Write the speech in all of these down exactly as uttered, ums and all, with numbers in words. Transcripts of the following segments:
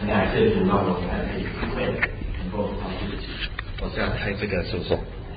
很感谢主让我们来可以机会能够到这里。我是要开这个是不是？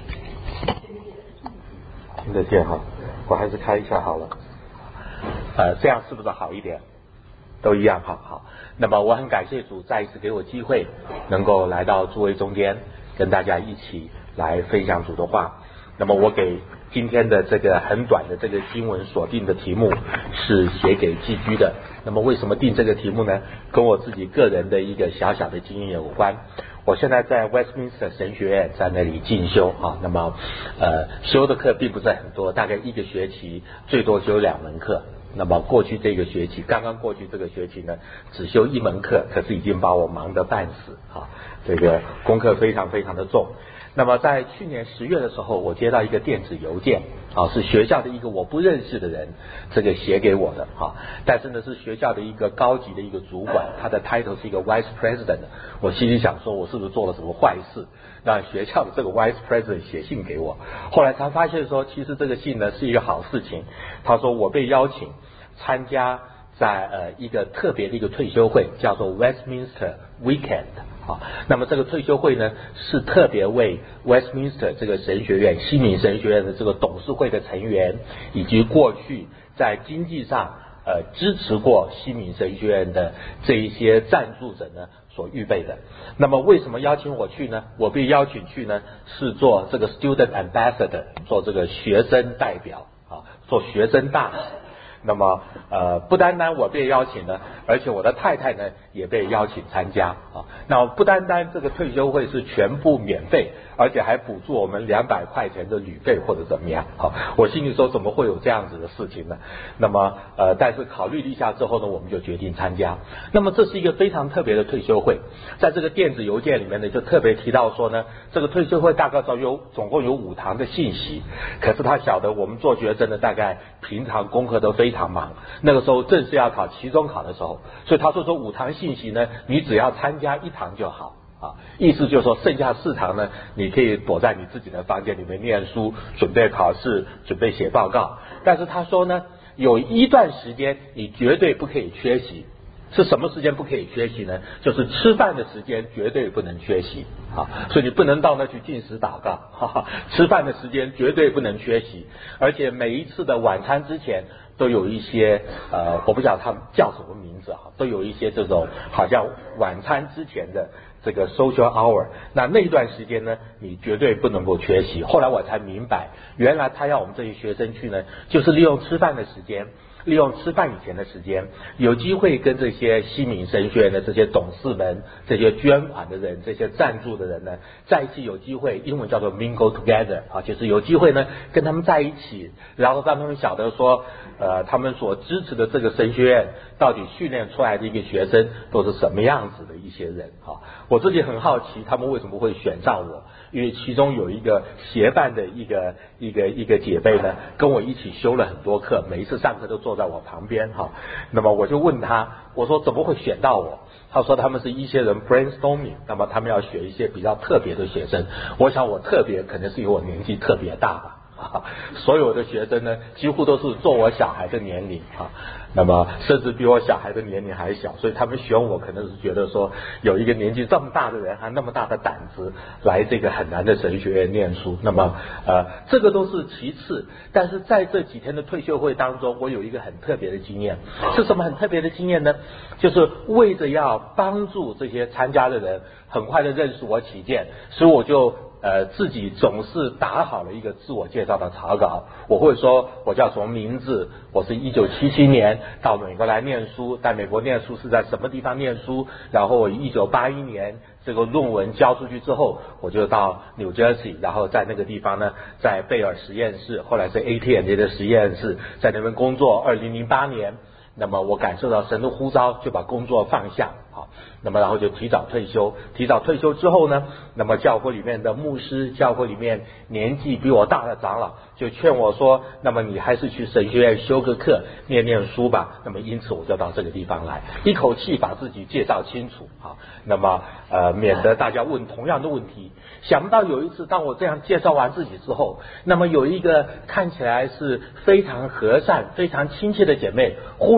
听得见哈，我还是开一下好了。呃，这样是不是好一点？都一样，好好。那么我很感谢主再一次给我机会，能够来到诸位中间，跟大家一起来分享主的话。那么我给今天的这个很短的这个经文所定的题目是写给寄居的。那么为什么定这个题目呢？跟我自己个人的一个小小的经验有关。我现在在 Westminster 神学院在那里进修啊，那么呃修的课并不是很多，大概一个学期最多修两门课。那么过去这个学期，刚刚过去这个学期呢，只修一门课，可是已经把我忙得半死啊，这个功课非常非常的重。那么在去年十月的时候，我接到一个电子邮件啊，是学校的一个我不认识的人这个写给我的啊，但是呢是学校的一个高级的一个主管，他的 title 是一个 vice president。我心里想说，我是不是做了什么坏事，让学校的这个 vice president 写信给我？后来才发现说，其实这个信呢是一个好事情。他说我被邀请参加在呃一个特别的一个退休会，叫做 Westminster Weekend。好，那么这个退休会呢，是特别为 Westminster 这个神学院、西敏神学院的这个董事会的成员，以及过去在经济上呃支持过西敏神学院的这一些赞助者呢所预备的。那么为什么邀请我去呢？我被邀请去呢，是做这个 student ambassador， 做这个学生代表啊，做学生大使。那么呃不单单我被邀请呢，而且我的太太呢也被邀请参加啊。那不单单这个退休会是全部免费，而且还补助我们两百块钱的旅费或者怎么样。好，我心里说怎么会有这样子的事情呢？那么呃但是考虑了一下之后呢，我们就决定参加。那么这是一个非常特别的退休会，在这个电子邮件里面呢就特别提到说呢，这个退休会大概总有总共有五堂的信息，可是他晓得我们做学生的大概平常功课都非常忙，那个时候正是要考期中考的时候，所以他说说五堂信息呢，你只要参加一堂就好啊，意思就是说剩下四堂呢，你可以躲在你自己的房间里面念书，准备考试，准备写报告。但是他说呢，有一段时间你绝对不可以缺席。是什么时间不可以缺席呢？就是吃饭的时间绝对不能缺席啊，所以你不能到那去进食祷告，哈哈，吃饭的时间绝对不能缺席，而且每一次的晚餐之前都有一些呃，我不晓得他们叫什么名字哈，都有一些这种好像晚餐之前的这个 social hour， 那那段时间呢，你绝对不能够缺席。后来我才明白，原来他要我们这些学生去呢，就是利用吃饭的时间。利用吃饭以前的时间，有机会跟这些西敏神学院的这些董事们、这些捐款的人、这些赞助的人呢，在一起有机会，英文叫做 mingle together 啊，就是有机会呢跟他们在一起，然后让他们晓得说，呃，他们所支持的这个神学院到底训练出来的一个学生都是什么样子的一些人啊。我自己很好奇，他们为什么会选上我？因为其中有一个协办的一个一个一个姐妹呢，跟我一起修了很多课，每一次上课都坐在我旁边哈。那么我就问他，我说怎么会选到我？他说他们是一些人 brainstorming， 那么他们要选一些比较特别的学生。我想我特别可能是因为我年纪特别大吧。啊，所有的学生呢，几乎都是做我小孩的年龄啊，那么甚至比我小孩的年龄还小，所以他们选我可能是觉得说，有一个年纪这么大的人，还那么大的胆子来这个很难的神学院念书，那么呃，这个都是其次。但是在这几天的退休会当中，我有一个很特别的经验，是什么很特别的经验呢？就是为着要帮助这些参加的人很快的认识我起见，所以我就。呃，自己总是打好了一个自我介绍的草稿，我会说我叫什么名字，我是一九七七年到美国来念书，在美国念书是在什么地方念书，然后我一九八一年这个论文交出去之后，我就到 New Jersey， 然后在那个地方呢，在贝尔实验室，后来是 A T and T 的实验室，在那边工作。二零零八年，那么我感受到神的呼召，就把工作放下，好，那么然后就提早退休。提早退休之后呢，那么教会里面的牧师，教会里面年纪比我大的长老就劝我说，那么你还是去神学院修个课，念念书吧。那么因此我就到这个地方来，一口气把自己介绍清楚，好，那么呃免得大家问同样的问题。想不到有一次，当我这样介绍完自己之后，那么有一个看起来是非常和善、非常亲切的姐妹，忽然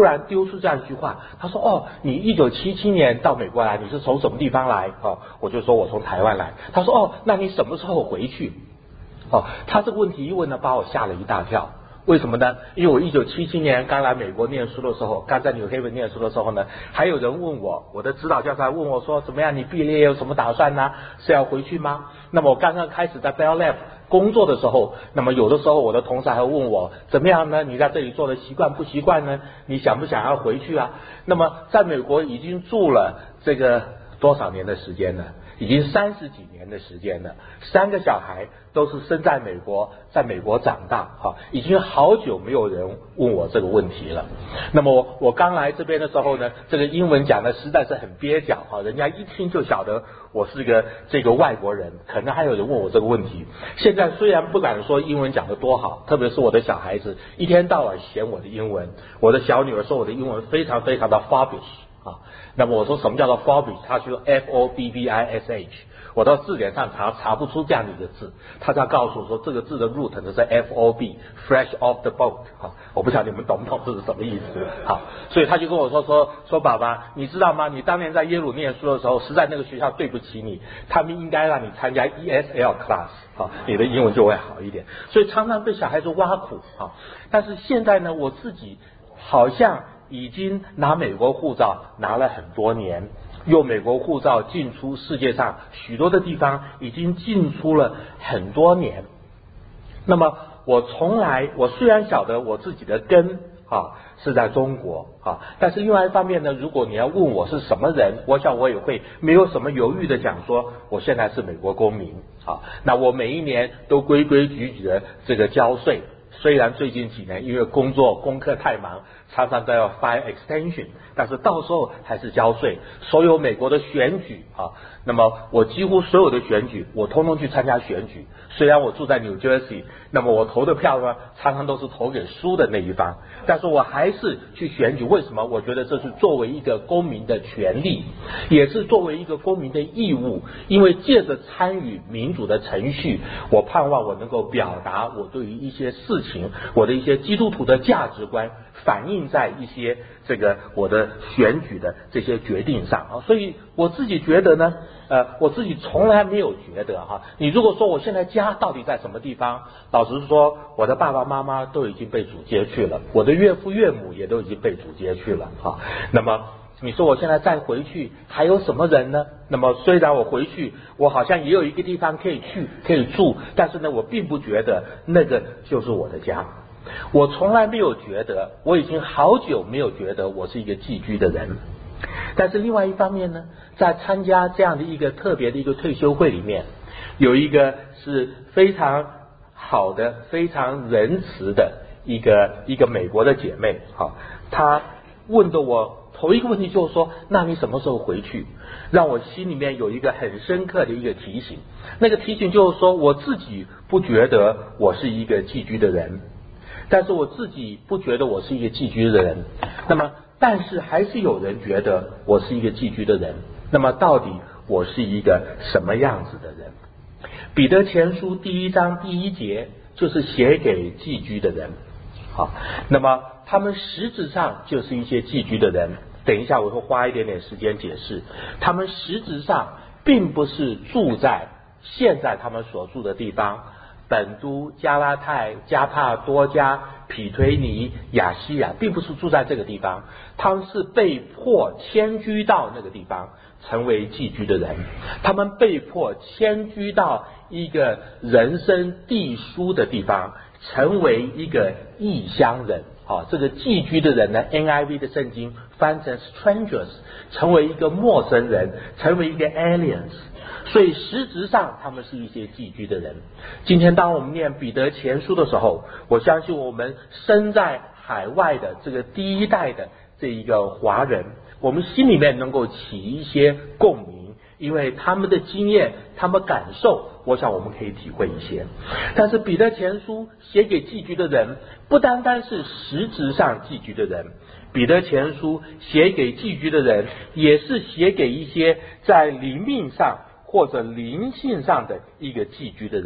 然丢出这样一句话，他说：“哦，你一九七七年到美国来，你是从什么地方来？”哦，我就说我从台湾来。他说：“哦，那你什么时候回去？”哦，他这个问题一问呢，把我吓了一大跳。为什么呢？因为我一九七七年刚来美国念书的时候，刚在纽黑文念书的时候呢，还有人问我，我的指导教授还问我说：“怎么样？你毕业有什么打算呢？是要回去吗？”那么我刚刚开始在 Bell Lab 工作的时候，那么有的时候我的同事还会问我：“怎么样呢？你在这里做的习惯不习惯呢？你想不想要回去啊？”那么在美国已经住了这个多少年的时间呢？已经三十几年的时间了，三个小孩都是生在美国，在美国长大，哈，已经好久没有人问我这个问题了。那么我我刚来这边的时候呢，这个英文讲的实在是很蹩脚，哈，人家一听就晓得我是个这个外国人，可能还有人问我这个问题。现在虽然不敢说英文讲得多好，特别是我的小孩子一天到晚嫌我的英文，我的小女儿说我的英文非常非常的 foppish。啊，那么我说什么叫做 foppish？ 他说 F O B B I S H， 我到字典上查查不出这样的一个字，他才告诉我说这个字的 root 呢是 F O B，fresh off the boat。啊，我不晓得你们懂不懂这是什么意思？好，所以他就跟我说说说爸爸，你知道吗？你当年在耶鲁念书的时候，实在那个学校对不起你，他们应该让你参加 E S L class， 啊，你的英文就会好一点。所以常常被小孩子挖苦啊。但是现在呢，我自己好像已经拿美国护照拿了很多年，用美国护照进出世界上许多的地方，已经进出了很多年。那么我从来，我虽然晓得我自己的根啊是在中国啊，但是另外一方面呢，如果你要问我是什么人，我想我也会没有什么犹豫的讲说，我现在是美国公民啊。那我每一年都规规矩矩的这个交税。虽然最近几年因为工作功课太忙，常常都要 file extension， 但是到时候还是交税。所有美国的选举啊，那么我几乎所有的选举我通通去参加选举。虽然我住在 New Jersey， 那么我投的票呢常常都是投给输的那一方，但是我还是去选举。为什么？我觉得这是作为一个公民的权利，也是作为一个公民的义务。因为借着参与民主的程序，我盼望我能够表达我对于一些事情，我的一些基督徒的价值观，反映在一些这个我的选举的这些决定上啊。所以我自己觉得呢，呃，我自己从来没有觉得哈，你如果说我现在家到底在什么地方，老实说，我的爸爸妈妈都已经被主接去了，我的岳父岳母也都已经被主接去了哈。那么你说我现在再回去还有什么人呢？那么虽然我回去我好像也有一个地方可以去可以住，但是呢我并不觉得那个就是我的家。我从来没有觉得，我已经好久没有觉得我是一个寄居的人。但是另外一方面呢，在参加这样的一个特别的一个退休会里面，有一个是非常好的非常仁慈的一个一个美国的姐妹，好，她问的我头一个问题就是说，那你什么时候回去？让我心里面有一个很深刻的一个提醒。那个提醒就是说，我自己不觉得我是一个寄居的人，但是我自己不觉得我是一个寄居的人，那么但是还是有人觉得我是一个寄居的人。那么到底我是一个什么样子的人？彼得前书第一章第一节就是写给寄居的人。好，那么他们实质上就是一些寄居的人。等一下我会花一点点时间解释，他们实质上并不是住在现在他们所住的地方，本都、加拉太、加帕多加、毗推尼、亚细亚，并不是住在这个地方，他们是被迫迁居到那个地方，成为寄居的人。他们被迫迁居到一个人生地疏的地方，成为一个异乡人。好，这个寄居的人呢 ，N I V 的圣经翻成 strangers， 成为一个陌生人，成为一个 aliens。所以实质上他们是一些寄居的人。今天当我们念彼得前书的时候，我相信我们身在海外的这个第一代的这一个华人，我们心里面能够起一些共鸣，因为他们的经验他们感受，我想我们可以体会一些。但是彼得前书写给寄居的人，不单单是实质上寄居的人，彼得前书写给寄居的人，也是写给一些在灵命上或者灵性上的一个寄居的人。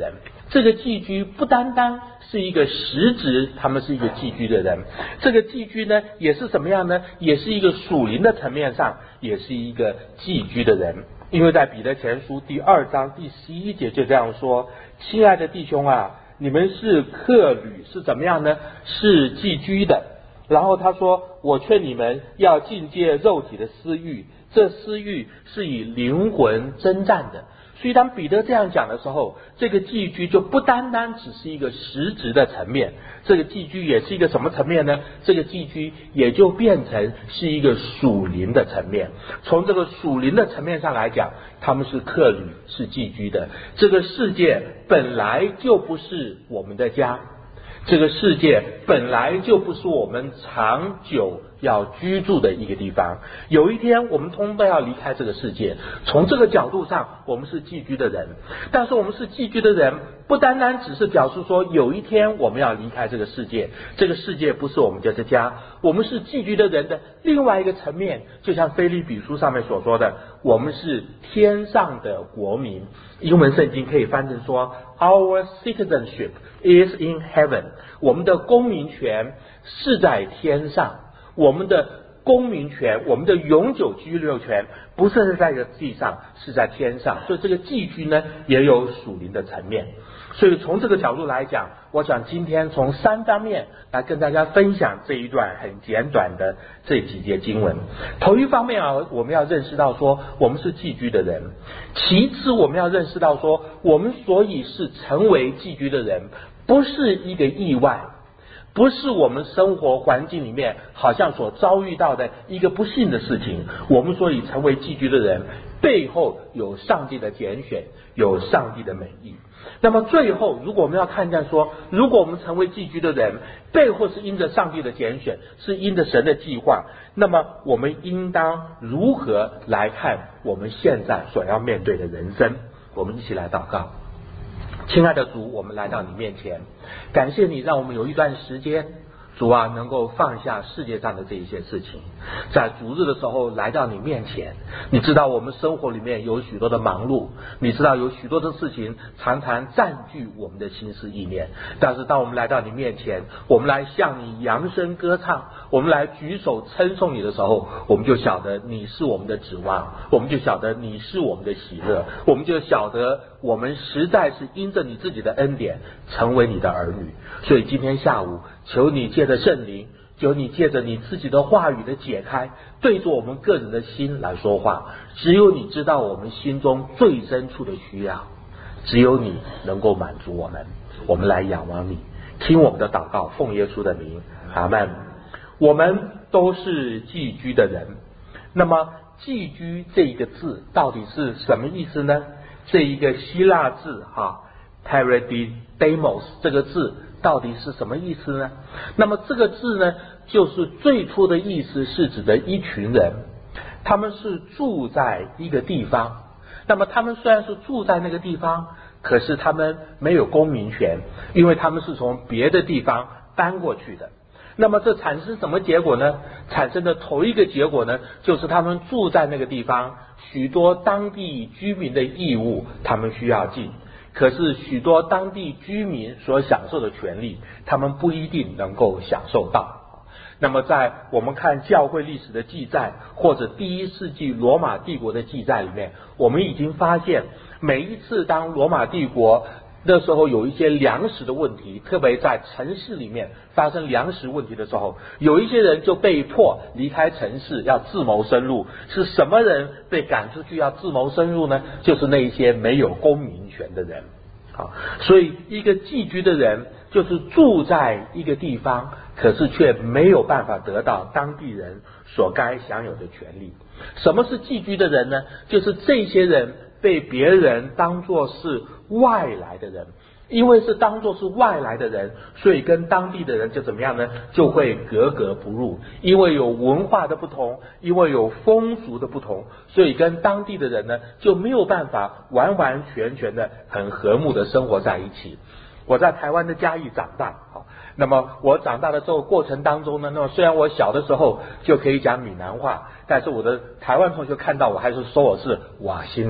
这个寄居不单单是一个实质，他们是一个寄居的人，这个寄居呢也是怎么样呢？也是一个属灵的层面上，也是一个寄居的人。因为在彼得前书第二章第十一节就这样说：亲爱的弟兄啊，你们是客旅，是怎么样呢？是寄居的。然后他说，我劝你们要禁戒肉体的私欲，这私欲是以灵魂征战的。所以当彼得这样讲的时候，这个寄居就不单单只是一个实质的层面，这个寄居也是一个什么层面呢？这个寄居也就变成是一个属灵的层面。从这个属灵的层面上来讲，他们是客旅，是寄居的。这个世界本来就不是我们的家，这个世界本来就不是我们长久要居住的一个地方，有一天我们通通都要离开这个世界。从这个角度上，我们是寄居的人，但是我们是寄居的人不单单只是表示说有一天我们要离开这个世界，这个世界不是我们的家，我们是寄居的人的另外一个层面，就像腓立比书上面所说的，我们是天上的国民。英文圣经可以翻成说 Our citizenship is in heaven， 我们的公民权是在天上，我们的公民权，我们的永久居留权不是在这个地上，是在天上。所以这个寄居呢也有属灵的层面。所以从这个角度来讲，我想今天从三方面来跟大家分享这一段很简短的这几节经文。头一方面啊，我们要认识到说我们是寄居的人；其次我们要认识到说我们所以是成为寄居的人，不是一个意外，不是我们生活环境里面好像所遭遇到的一个不幸的事情。我们所以成为寄居的人，背后有上帝的拣选，有上帝的美意。那么最后，如果我们要看见说，如果我们成为寄居的人，背后是因着上帝的拣选，是因着神的计划，那么我们应当如何来看我们现在所要面对的人生？我们一起来祷告。亲爱的主，我们来到你面前，感谢你让我们有一段时间，主啊，能够放下世界上的这一些事情，在主日的时候来到你面前。你知道我们生活里面有许多的忙碌，你知道有许多的事情常常占据我们的心思意念，但是当我们来到你面前，我们来向你扬声歌唱，我们来举手称颂你的时候，我们就晓得你是我们的指望，我们就晓得你是我们的喜乐，我们就晓得我们实在是因着你自己的恩典成为你的儿女。所以今天下午，求你借着圣灵，求你借着你自己的话语的解开，对着我们个人的心来说话。只有你知道我们心中最深处的需要，只有你能够满足我们。我们来仰望你，听我们的祷告，奉耶稣的名，阿们。我们都是寄居的人，那么寄居这一个字到底是什么意思呢？这一个希腊字哈 paradidemos 这个字到底是什么意思呢？那么这个字呢，就是最初的意思是指的一群人，他们是住在一个地方。那么他们虽然是住在那个地方，可是他们没有公民权，因为他们是从别的地方搬过去的。那么这产生什么结果呢？产生的头一个结果呢，就是他们住在那个地方，许多当地居民的义务他们需要尽，可是许多当地居民所享受的权利，他们不一定能够享受到。那么在我们看教会历史的记载，或者第一世纪罗马帝国的记载里面，我们已经发现，每一次当罗马帝国那时候有一些粮食的问题，特别在城市里面发生粮食问题的时候，有一些人就被迫离开城市，要自谋生路。是什么人被赶出去要自谋生路呢？就是那一些没有公民权的人。好，所以一个寄居的人就是住在一个地方，可是却没有办法得到当地人所该享有的权利。什么是寄居的人呢？就是这些人被别人当作是外来的人，因为是当作是外来的人，所以跟当地的人就怎么样呢？就会格格不入，因为有文化的不同，因为有风俗的不同，所以跟当地的人呢就没有办法完完全全的很和睦的生活在一起。我在台湾的嘉义长大，那么我长大的这个过程当中呢，那么虽然我小的时候就可以讲闽南话，但是我的台湾同学看到我还是说我是瓦辛纳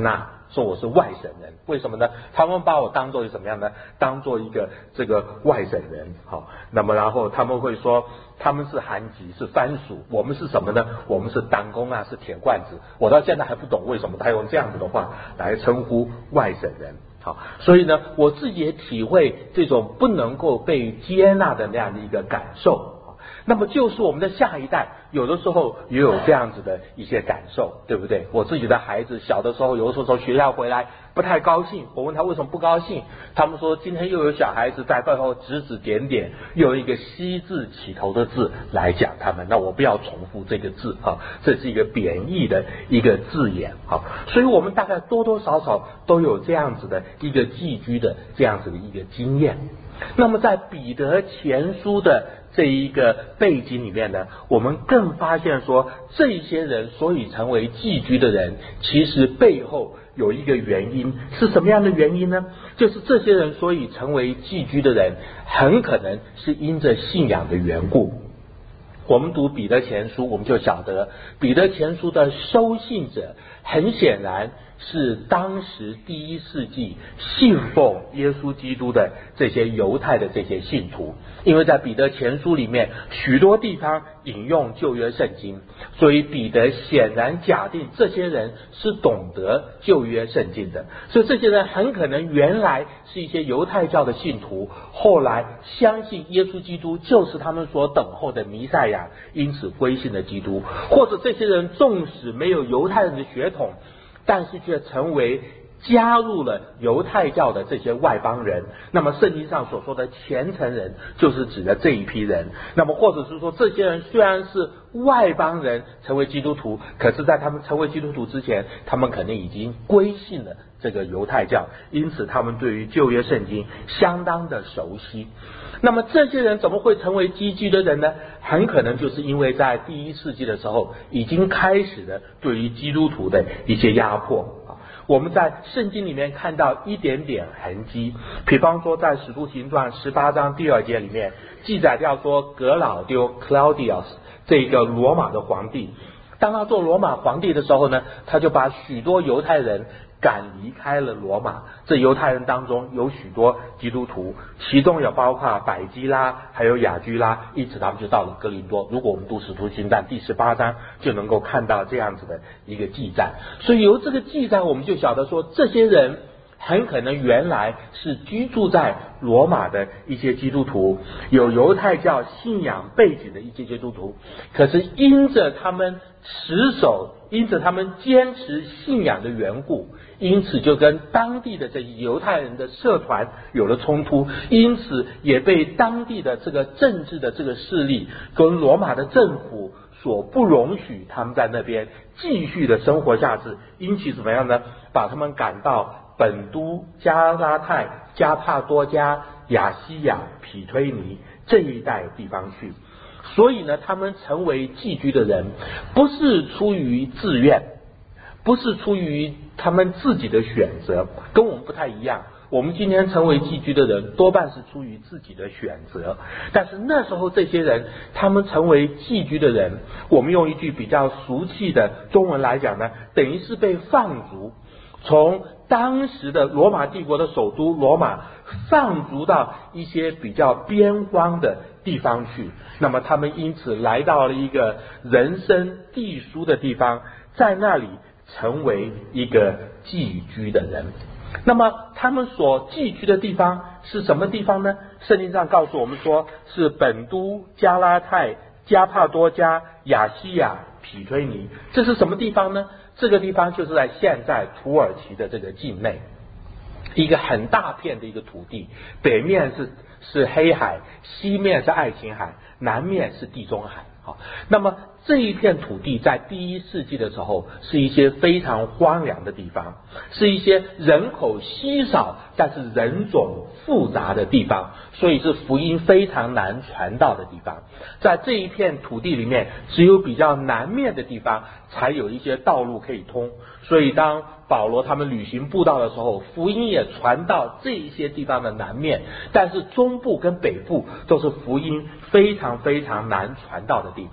说我是外省人。为什么呢？他们把我当作什么样呢？当作一个这个外省人。好，那么然后他们会说他们是韩籍，是番薯，我们是什么呢？我们是党工啊，是铁罐子。我到现在还不懂为什么他用这样子的话来称呼外省人。好，所以呢，我自己也体会这种不能够被接纳的那样的一个感受。那么就是我们的下一代有的时候也有这样子的一些感受，对不对？我自己的孩子小的时候，有的时候从学校回来不太高兴，我问他为什么不高兴，他们说今天又有小孩子在背后指指点点，用一个西字起头的字来讲他们，那我不要重复这个字啊，这是一个贬义的一个字眼啊，所以我们大概多多少少都有这样子的一个寄居的这样子的一个经验。那么在彼得前书的这一个背景里面呢，我们更发现说，这些人所以成为寄居的人，其实背后有一个原因，是什么样的原因呢？就是这些人所以成为寄居的人，很可能是因着信仰的缘故。我们读彼得前书，我们就晓得彼得前书的收信者很显然是当时第一世纪信奉耶稣基督的这些犹太的这些信徒，因为在彼得前书里面许多地方引用旧约圣经，所以彼得显然假定这些人是懂得旧约圣经的，所以这些人很可能原来是一些犹太教的信徒，后来相信耶稣基督就是他们所等候的弥赛亚，因此归信了基督，或者这些人纵使没有犹太人的血统，但是却成为加入了犹太教的这些外邦人。那么圣经上所说的虔诚人就是指的这一批人。那么或者是说，这些人虽然是外邦人成为基督徒，可是在他们成为基督徒之前，他们肯定已经归信了这个犹太教，因此他们对于旧约圣经相当的熟悉。那么这些人怎么会成为寄居的人呢？很可能就是因为在第一世纪的时候已经开始了对于基督徒的一些压迫啊。我们在圣经里面看到一点点痕迹，比方说在使徒行传十八章第二节里面记载掉说，格老丢 Claudius 这个罗马的皇帝，当他做罗马皇帝的时候呢，他就把许多犹太人赶离开了罗马。这犹太人当中有许多基督徒，其中也包括百基拉还有雅居拉，因此他们就到了哥林多。如果我们读使徒行传第十八章就能够看到这样子的一个记载，所以由这个记载我们就晓得说，这些人很可能原来是居住在罗马的一些基督徒，有犹太教信仰背景的一些基督徒，可是因着他们持守，因着他们坚持信仰的缘故，因此就跟当地的这些犹太人的社团有了冲突，因此也被当地的这个政治的这个势力跟罗马的政府所不容许他们在那边继续的生活下去，因此怎么样呢？把他们赶到本都、加拉太、加帕多加、亚西亚、庇推尼这一带地方去。所以呢，他们成为寄居的人，不是出于自愿，不是出于他们自己的选择，跟我们不太一样。我们今天成为寄居的人，多半是出于自己的选择。但是那时候这些人，他们成为寄居的人，我们用一句比较俗气的中文来讲呢，等于是被放逐，从当时的罗马帝国的首都罗马放逐到一些比较边荒的地方去。那么他们因此来到了一个人生地疏的地方，在那里成为一个寄居的人。那么他们所寄居的地方是什么地方呢？圣经上告诉我们说，是本都、加拉太、加帕多加、亚西亚、庇推尼。这是什么地方呢？这个地方就是在现在土耳其的这个境内，一个很大片的一个土地，北面是是黑海，西面是爱琴海，南面是地中海。好，那么这一片土地在第一世纪的时候是一些非常荒凉的地方，是一些人口稀少但是人种复杂的地方，所以是福音非常难传到的地方。在这一片土地里面，只有比较南面的地方才有一些道路可以通，所以当保罗他们旅行布道的时候，福音也传到这一些地方的南面，但是中部跟北部都是福音非常非常难传到的地方。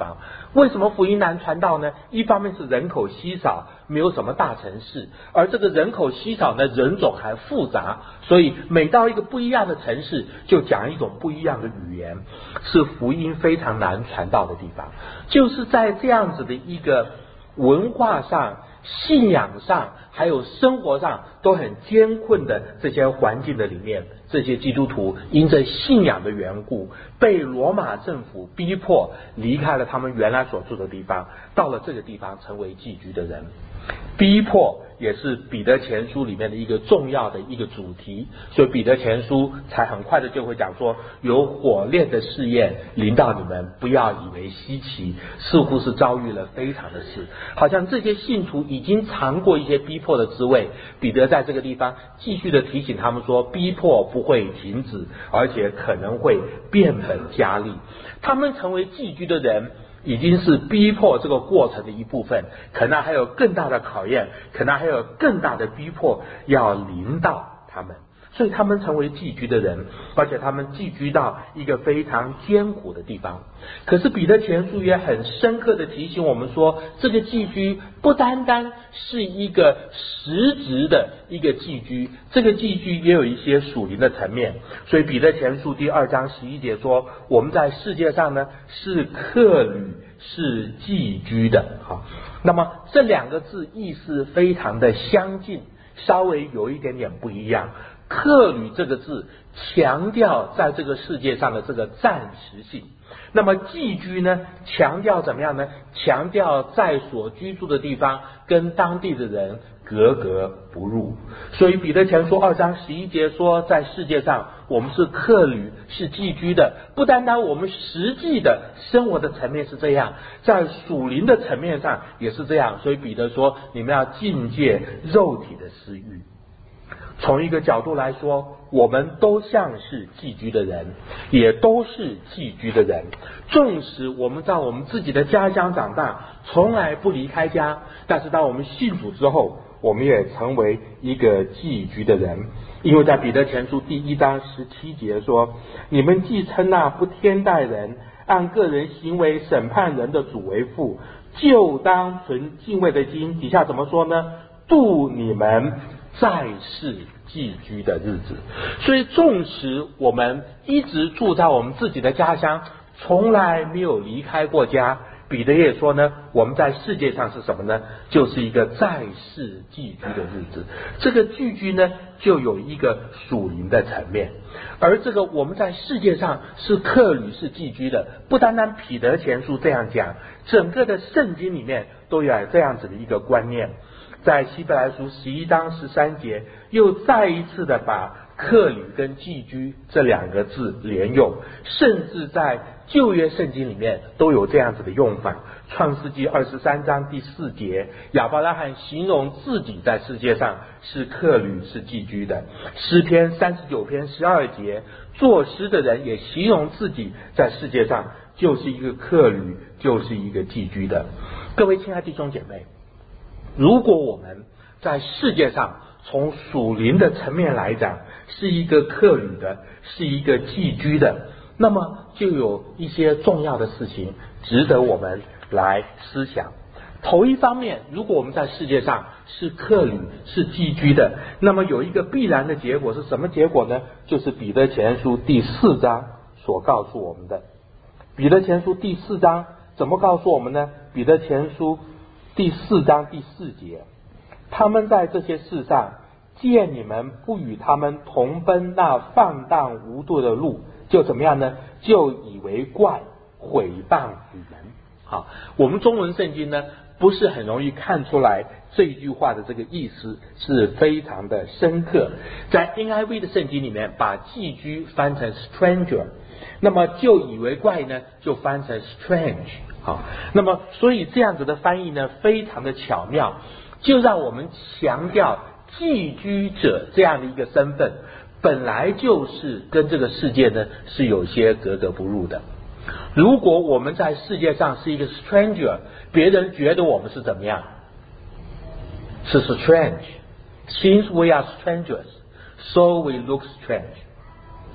为什么福音难传道呢？一方面是人口稀少，没有什么大城市，而这个人口稀少呢，人种还复杂，所以每到一个不一样的城市，就讲一种不一样的语言，是福音非常难传道的地方。就是在这样子的一个文化上、信仰上还有生活上都很艰困的这些环境的里面，这些基督徒因着信仰的缘故，被罗马政府逼迫离开了他们原来所住的地方，到了这个地方成为寄居的人。逼迫也是彼得前书里面的一个重要的一个主题，所以彼得前书才很快的就会讲说，有火炼的试验临到你们，不要以为稀奇，似乎是遭遇了非常的事，好像这些信徒已经尝过一些逼迫的滋味。彼得在这个地方继续的提醒他们说，逼迫不会停止，而且可能会变本加厉。他们成为寄居的人已经是逼迫这个过程的一部分，可能还有更大的考验，可能还有更大的逼迫要临到他们，所以他们成为寄居的人，而且他们寄居到一个非常艰苦的地方。可是彼得前书也很深刻的提醒我们说，这个寄居不单单是一个实质的一个寄居，这个寄居也有一些属灵的层面。所以彼得前书第二章十一节说，我们在世界上呢是客旅，是寄居的。好，那么这两个字意思非常的相近，稍微有一点点不一样。客旅这个字强调在这个世界上的这个暂时性，那么寄居呢，强调怎么样呢？强调在所居住的地方跟当地的人格格不入。所以彼得前书二章十一节说，在世界上我们是客旅，是寄居的，不单单我们实际的生活的层面是这样，在属灵的层面上也是这样。所以彼得说，你们要禁戒肉体的私欲。从一个角度来说，我们都像是寄居的人，也都是寄居的人。纵使我们在我们自己的家乡长大，从来不离开家，但是当我们信主之后，我们也成为一个寄居的人。因为在彼得前书第一章十七节说，你们既称那不天待人，按个人行为审判人的主为父，就当存敬畏的心。底下怎么说呢？度你们在世寄居的日子。所以纵使我们一直住在我们自己的家乡，从来没有离开过家，彼得也说呢，我们在世界上是什么呢？就是一个在世寄居的日子。这个寄居呢，就有一个属灵的层面，而这个我们在世界上是客旅，是寄居的，不单单彼得前书这样讲，整个的圣经里面都有这样子的一个观念。在希伯来书十一章十三节，又再一次的把客旅跟寄居这两个字连用，甚至在旧约圣经里面都有这样子的用法。创世纪二十三章第四节，亚伯拉罕形容自己在世界上是客旅，是寄居的。诗篇三十九篇十二节，作诗的人也形容自己在世界上就是一个客旅，就是一个寄居的。各位亲爱的弟兄姐妹，如果我们在世界上从属灵的层面来讲是一个客旅的，是一个寄居的，那么就有一些重要的事情值得我们来思想。头一方面，如果我们在世界上是客旅，是寄居的，那么有一个必然的结果是什么结果呢？就是彼得前书第四章所告诉我们的。彼得前书第四章怎么告诉我们呢？彼得前书第四章第四节，他们在这些事上见你们不与他们同奔那放荡无度的路，就怎么样呢？就以为怪，毁谤你们。好，我们中文圣经呢不是很容易看出来这一句话的这个意思是非常的深刻。在 N I V 的圣经里面把寄居翻成 stranger， 那么就以为怪呢就翻成 strange。好，那么所以这样子的翻译呢非常的巧妙，就让我们强调寄居者这样的一个身份本来就是跟这个世界呢是有些格格不入的。如果我们在世界上是一个 stranger， 别人觉得我们是怎么样？是 strange。 Since we are strangers, so we look strange。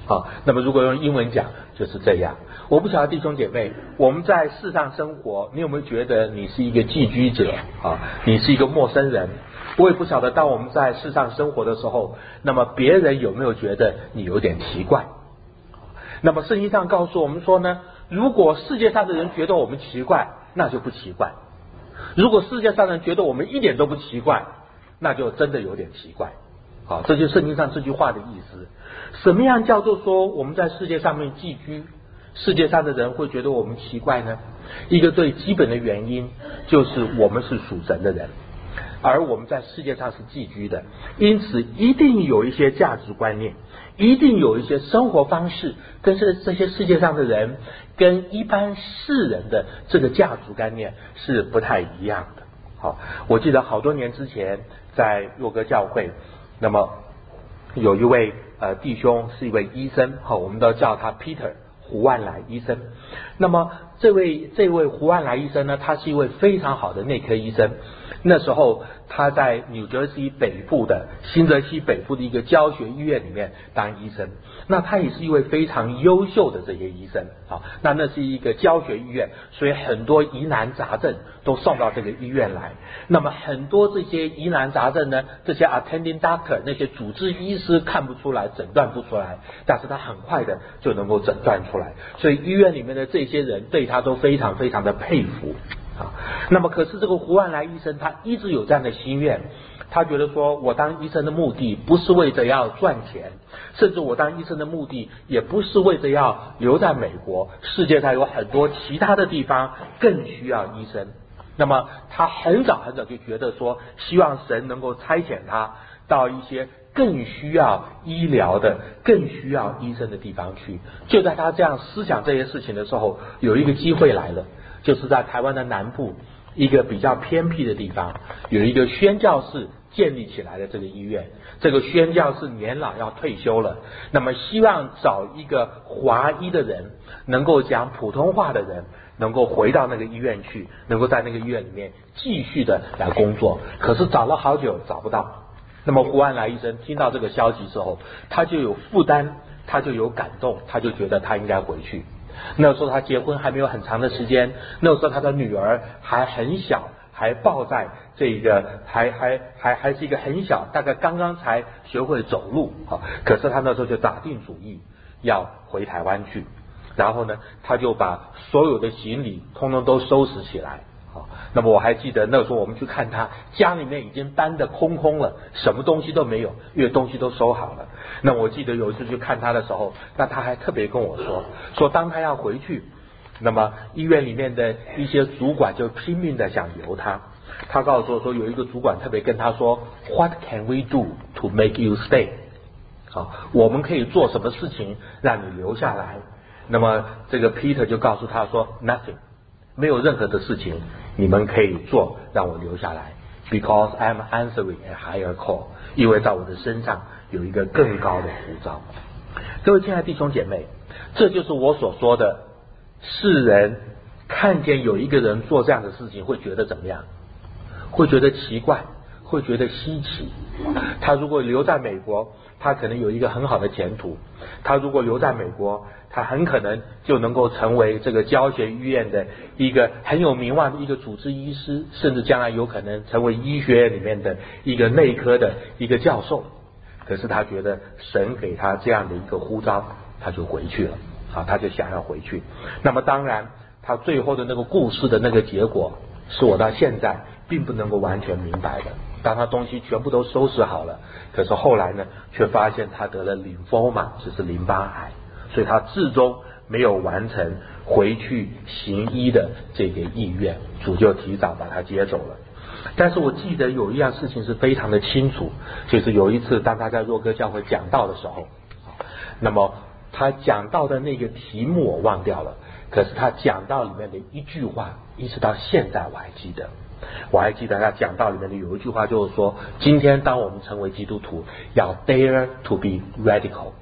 好，那么如果用英文讲就是这样。我不晓得弟兄姐妹，我们在世上生活，你有没有觉得你是一个寄居者啊？你是一个陌生人？我也不晓得，当我们在世上生活的时候，那么别人有没有觉得你有点奇怪？那么圣经上告诉我们说呢，如果世界上的人觉得我们奇怪，那就不奇怪；如果世界上的人觉得我们一点都不奇怪，那就真的有点奇怪。好，这就是圣经上这句话的意思。什么样叫做说我们在世界上面寄居，世界上的人会觉得我们奇怪呢？一个最基本的原因就是我们是属神的人，而我们在世界上是寄居的，因此一定有一些价值观念，一定有一些生活方式跟这这些世界上的人跟一般世人的这个价值观念是不太一样的。好，我记得好多年之前在若歌教会，那么有一位呃弟兄是一位医生，好，我们都叫他 Peter 胡万来医生。那么这位这位胡万来医生呢，他是一位非常好的内科医生。那时候他在纽泽西北部的新泽西北部的一个教学医院里面当医生，那他也是一位非常优秀的这些医生啊。那那是一个教学医院，所以很多疑难杂症都送到这个医院来。那么很多这些疑难杂症呢，这些 attending doctor 那些主治医师看不出来，诊断不出来，但是他很快的就能够诊断出来，所以医院里面的这些人对他都非常非常的佩服。啊，那么可是这个胡万来医生他一直有这样的心愿，他觉得说我当医生的目的不是为着要赚钱，甚至我当医生的目的也不是为着要留在美国，世界上有很多其他的地方更需要医生。那么他很早很早就觉得说，希望神能够差遣他到一些更需要医疗的更需要医生的地方去。就在他这样思想这些事情的时候，有一个机会来了，就是在台湾的南部一个比较偏僻的地方，有一个宣教士建立起来的这个医院。这个宣教士年老要退休了，那么希望找一个华裔的人，能够讲普通话的人，能够回到那个医院去，能够在那个医院里面继续的来工作。可是找了好久找不到。那么胡万来医生听到这个消息之后，他就有负担，他就有感动，他就觉得他应该回去。那时候他结婚还没有很长的时间，那时候他的女儿还很小，还抱在这个还还还还是一个很小，大概刚刚才学会走路啊。可是他那时候就打定主意要回台湾去，然后呢，他就把所有的行李通通都收拾起来。好，那么我还记得那时候我们去看他家里面已经搬得空空了，什么东西都没有，因为东西都收好了。那我记得有一次去看他的时候，那他还特别跟我说，说当他要回去，那么医院里面的一些主管就拼命的想留他。他告诉我说，有一个主管特别跟他说 What can we do to make you stay？ 好，我们可以做什么事情让你留下来？那么这个 Peter 就告诉他说 Nothing， 没有任何的事情你们可以做让我留下来， Because I'm answering a higher call， 因为在我的身上有一个更高的呼召。各位亲爱的弟兄姐妹，这就是我所说的，世人看见有一个人做这样的事情会觉得怎么样？会觉得奇怪，会觉得稀奇。他如果留在美国，他可能有一个很好的前途。他如果留在美国，他很可能就能够成为这个教学医院的一个很有名望的一个主治医师，甚至将来有可能成为医学院里面的一个内科的一个教授。可是他觉得神给他这样的一个呼召，他就回去了啊，他就想要回去。那么当然他最后的那个故事的那个结果是我到现在并不能够完全明白的。当他东西全部都收拾好了，可是后来呢，却发现他得了淋风嘛，就是淋巴癌，所以他至终没有完成回去行医的这个意愿，主就提早把他接走了。但是我记得有一样事情是非常的清楚，就是有一次当他在若歌教会讲道的时候，那么他讲道的那个题目我忘掉了，可是他讲道里面的一句话一直到现在我还记得。我还记得他讲道里面的有一句话，就是说今天当我们成为基督徒，要 dare to be radical，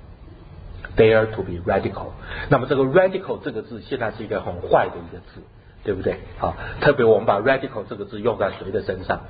dare to be radical。 那么这个 radical 这个字现在是一个很坏的一个字，对不对？好，特别我们把 radical 这个字用在谁的身上啊？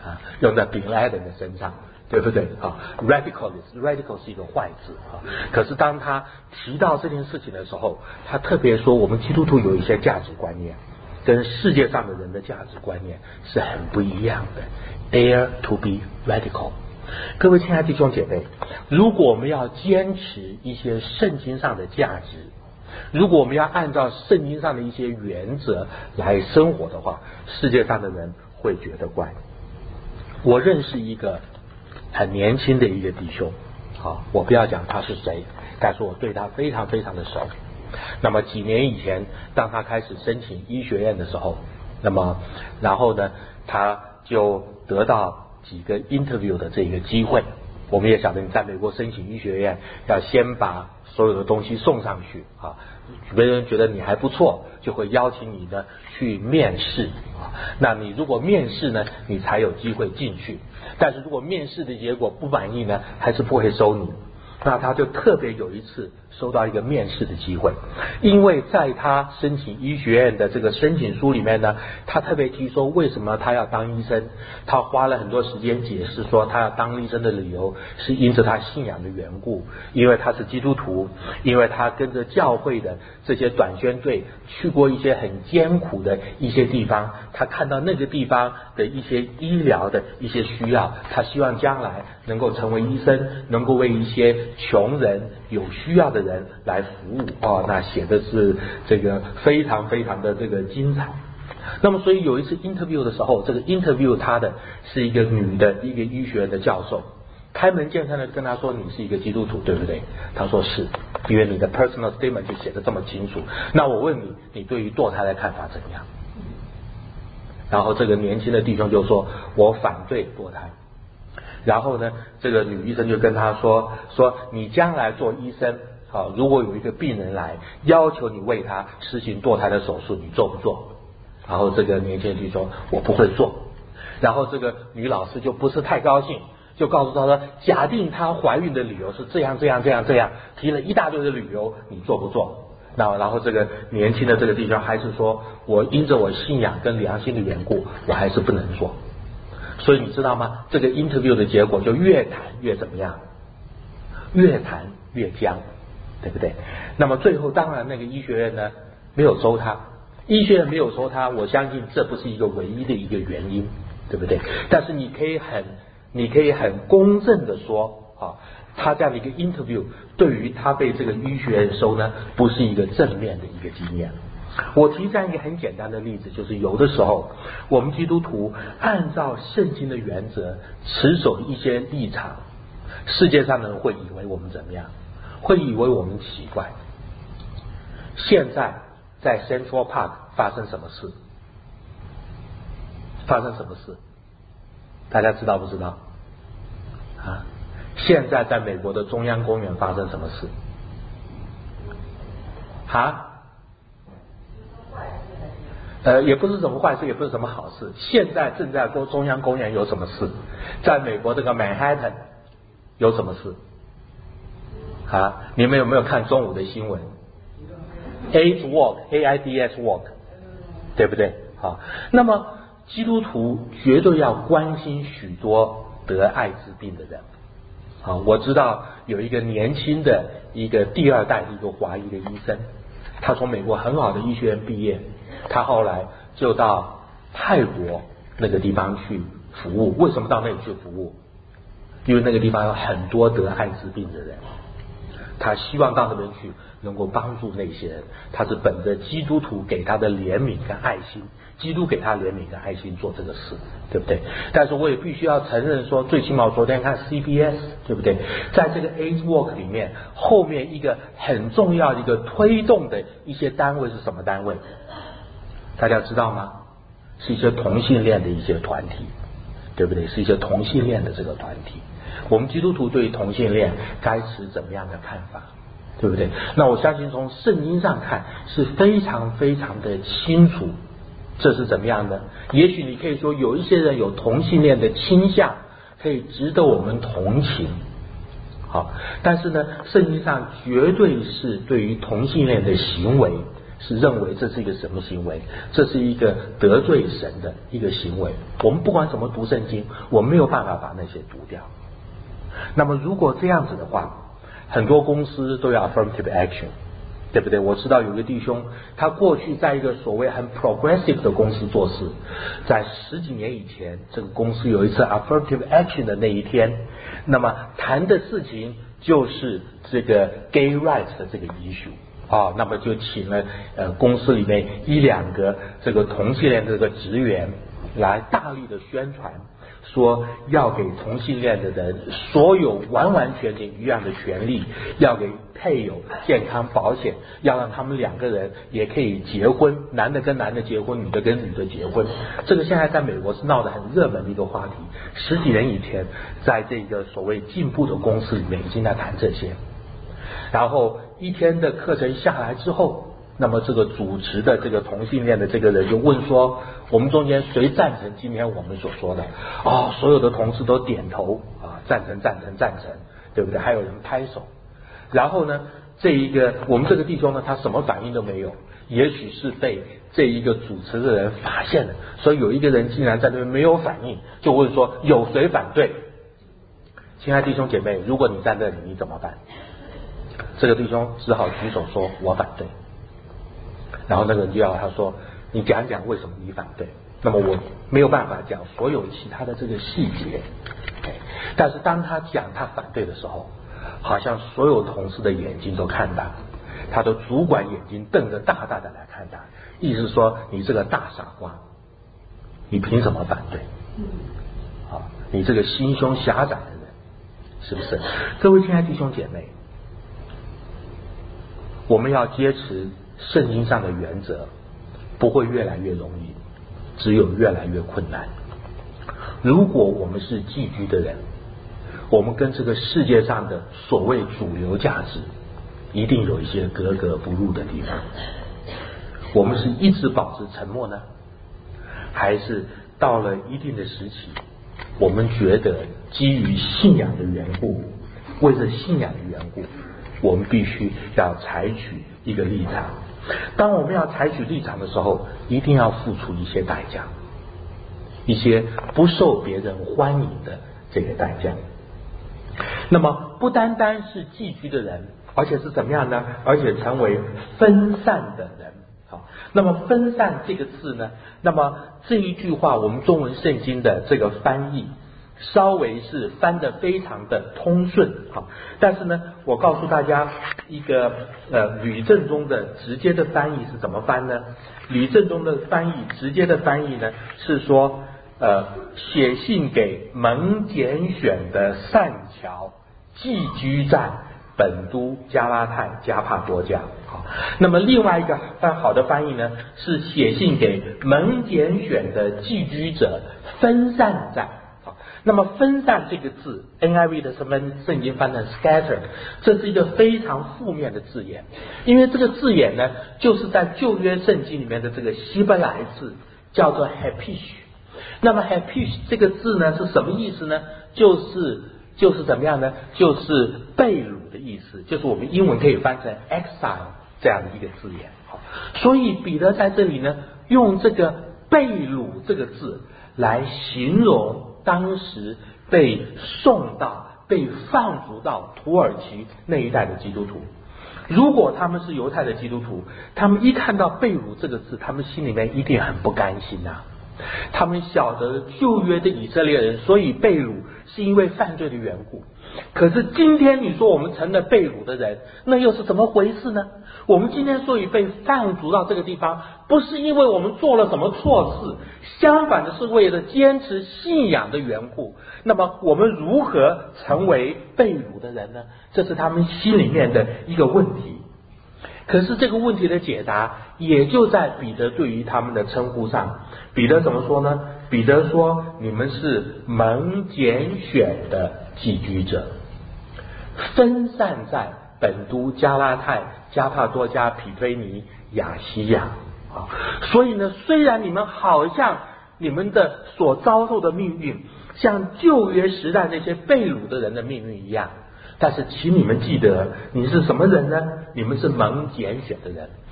啊，用在 Bin Laden 的身上，对不对啊 ？Radicalist radical 是一个坏字啊，可是当他提到这件事情的时候，他特别说我们基督徒有一些价值观念跟世界上的人的价值观念是很不一样的 ，Dare to be radical。各位亲爱的弟兄姐妹，如果我们要坚持一些圣经上的价值，如果我们要按照圣经上的一些原则来生活的话，世界上的人会觉得怪。我认识一个很年轻的一个弟兄，好，我不要讲他是谁，但是我对他非常非常的熟。那么几年以前，当他开始申请医学院的时候，那么然后呢，他就得到几个 interview 的这个机会。我们也晓得你在美国申请医学院要先把所有的东西送上去啊，别人觉得你还不错，就会邀请你呢去面试啊。那你如果面试呢，你才有机会进去。但是如果面试的结果不满意呢，还是不会收你。那他就特别有一次收到一个面试的机会，因为在他申请医学院的这个申请书里面呢，他特别提说为什么他要当医生，他花了很多时间解释说他要当医生的理由是因着他信仰的缘故，因为他是基督徒，因为他跟着教会的这些短宣队去过一些很艰苦的一些地方，他看到那个地方的一些医疗的一些需要，他希望将来能够成为医生，能够为一些穷人有需要的人来服务哦，那写的是这个非常非常的这个精彩。那么所以有一次 interview 的时候，这个 interview 他的是一个女的一个医学院的教授，开门见山的跟他说你是一个基督徒对不对？他说是，因为你的 personal statement 就写得这么清楚。那我问你，你对于堕胎的看法怎样？然后这个年轻的弟兄就说我反对堕胎。然后呢，这个女医生就跟他说说你将来做医生，好，如果有一个病人来要求你为他实行堕胎的手术，你做不做？然后这个年轻人就说我不会做。然后这个女老师就不是太高兴，就告诉他说假定她怀孕的理由是这样这样这样这样，提了一大堆的理由，你做不做？那然后这个年轻的这个弟兄还是说我因着我信仰跟良心的缘故，我还是不能做。所以你知道吗？这个 interview 的结果就越谈越怎么样？越谈越僵，对不对？那么最后当然那个医学院呢没有收他，医学院没有收他，我相信这不是一个唯一的一个原因，对不对？但是你可以很你可以很公正的说啊，他这样的一个 interview 对于他被这个医学院收呢，不是一个正面的一个经验。我提这样一个很简单的例子，就是有的时候我们基督徒按照圣经的原则持守一些立场，世界上的人会以为我们怎么样？会以为我们奇怪。现在在 Central Park 发生什么事？发生什么事？大家知道不知道？啊，现在在美国的中央公园发生什么事？啊？呃，也不是什么坏事，也不是什么好事。现在正在中中央公园有什么事？在美国这个 Manhattan 有什么事？啊，你们有没有看中午的新闻 ？AIDS walk, A I D S walk， 对不对？好，那么基督徒绝对要关心许多得艾滋病的人。好，我知道有一个年轻的一个第二代的一个华裔的医生，他从美国很好的医学院毕业。他后来就到泰国那个地方去服务。为什么到那里去服务？因为那个地方有很多得艾滋病的人，他希望到那边去能够帮助那些人。他是本着基督徒给他的怜悯跟爱心，基督给他怜悯跟爱心做这个事，对不对？但是我也必须要承认说，最起码我昨天看 C B S， 对不对？在这个 AIDS Walk 里面，后面一个很重要的一个推动的一些单位是什么单位？大家知道吗？是一些同性恋的一些团体，对不对？是一些同性恋的这个团体。我们基督徒对于同性恋该持怎么样的看法，对不对？那我相信从圣经上看是非常非常的清楚，这是怎么样的？也许你可以说有一些人有同性恋的倾向，可以值得我们同情。好，但是呢，圣经上绝对是对于同性恋的行为是认为这是一个什么行为？这是一个得罪神的一个行为。我们不管怎么读圣经，我们没有办法把那些读掉。那么如果这样子的话，很多公司都要 affirmative action， 对不对？我知道有个弟兄，他过去在一个所谓很 progressive 的公司做事，在十几年以前，这个公司有一次 affirmative action 的那一天，那么谈的事情就是这个 gay rights 的这个 issue。啊，那么就请了呃公司里面一两个这个同性恋的这个职员来大力的宣传，说要给同性恋的人所有完完全全一样的权利，要给配偶健康保险，要让他们两个人也可以结婚，男的跟男的结婚，女的跟女的结婚。这个现在在美国是闹得很热门的一个话题。十几年以前，在这个所谓进步的公司里面已经在谈这些。然后一天的课程下来之后，那么这个主持的这个同性恋的这个人就问说，我们中间谁赞成今天我们所说的？哦，所有的同事都点头啊，赞成赞成赞成，对不对？还有人拍手。然后呢，这一个我们这个弟兄呢，他什么反应都没有，也许是被这一个主持的人发现了，所以有一个人竟然在那边没有反应，就问说有谁反对？亲爱的弟兄姐妹，如果你在那里，你怎么办？这个弟兄只好举手说我反对。然后那个人就要他说，你讲讲为什么你反对。那么我没有办法讲所有其他的这个细节，但是当他讲他反对的时候，好像所有同事的眼睛都看他，他的主管眼睛瞪得大大的来看他，意思是说你这个大傻瓜，你凭什么反对？啊，你这个心胸狭窄的人，是不是？各位亲爱的弟兄姐妹，我们要坚持圣经上的原则，不会越来越容易，只有越来越困难。如果我们是寄居的人，我们跟这个世界上的所谓主流价值一定有一些格格不入的地方。我们是一直保持沉默呢，还是到了一定的时期，我们觉得基于信仰的缘故，为了信仰的缘故，我们必须要采取一个立场。当我们要采取立场的时候，一定要付出一些代价，一些不受别人欢迎的这个代价。那么不单单是寄居的人，而且是怎么样呢？而且成为分散的人。好，那么分散这个字呢，那么这一句话我们中文圣经的这个翻译稍微是翻得非常的通顺，好，但是呢，我告诉大家一个呃吕正中的直接的翻译是怎么翻呢？吕正中的翻译直接的翻译呢是说，呃，写信给蒙拣选的善侨，寄居在本都加拉太加帕多家。好，那么另外一个翻好的翻译呢是写信给蒙拣选的寄居者，分散在。那么分散这个字 N I V 的什么圣经翻成 scatter， 这是一个非常负面的字眼，因为这个字眼呢就是在旧约圣经里面的这个希伯来字叫做 hapish。 那么 hapish 这个字呢是什么意思呢？就是就是怎么样呢？就是被掳的意思，就是我们英文可以翻成 exile 这样的一个字眼。好，所以彼得在这里呢用这个被掳这个字来形容当时被送到被放逐到土耳其那一带的基督徒。如果他们是犹太的基督徒，他们一看到被掳这个字，他们心里面一定很不甘心啊。他们晓得旧约的以色列人所以被掳是因为犯罪的缘故，可是今天你说我们成了被掳的人，那又是怎么回事呢？我们今天所以被放逐到这个地方，不是因为我们做了什么错事，相反的是为了坚持信仰的缘故。那么我们如何成为被掳的人呢？这是他们心里面的一个问题。可是这个问题的解答也就在彼得对于他们的称呼上。彼得怎么说呢？彼得说，你们是蒙拣选的寄居者，分散在本都加拉太加帕多加毗推尼亚西亚啊。所以呢，虽然你们好像你们的所遭受的命运像旧约时代那些被掳的人的命运一样，但是请你们记得，你是什么人呢？你们是蒙拣选的人。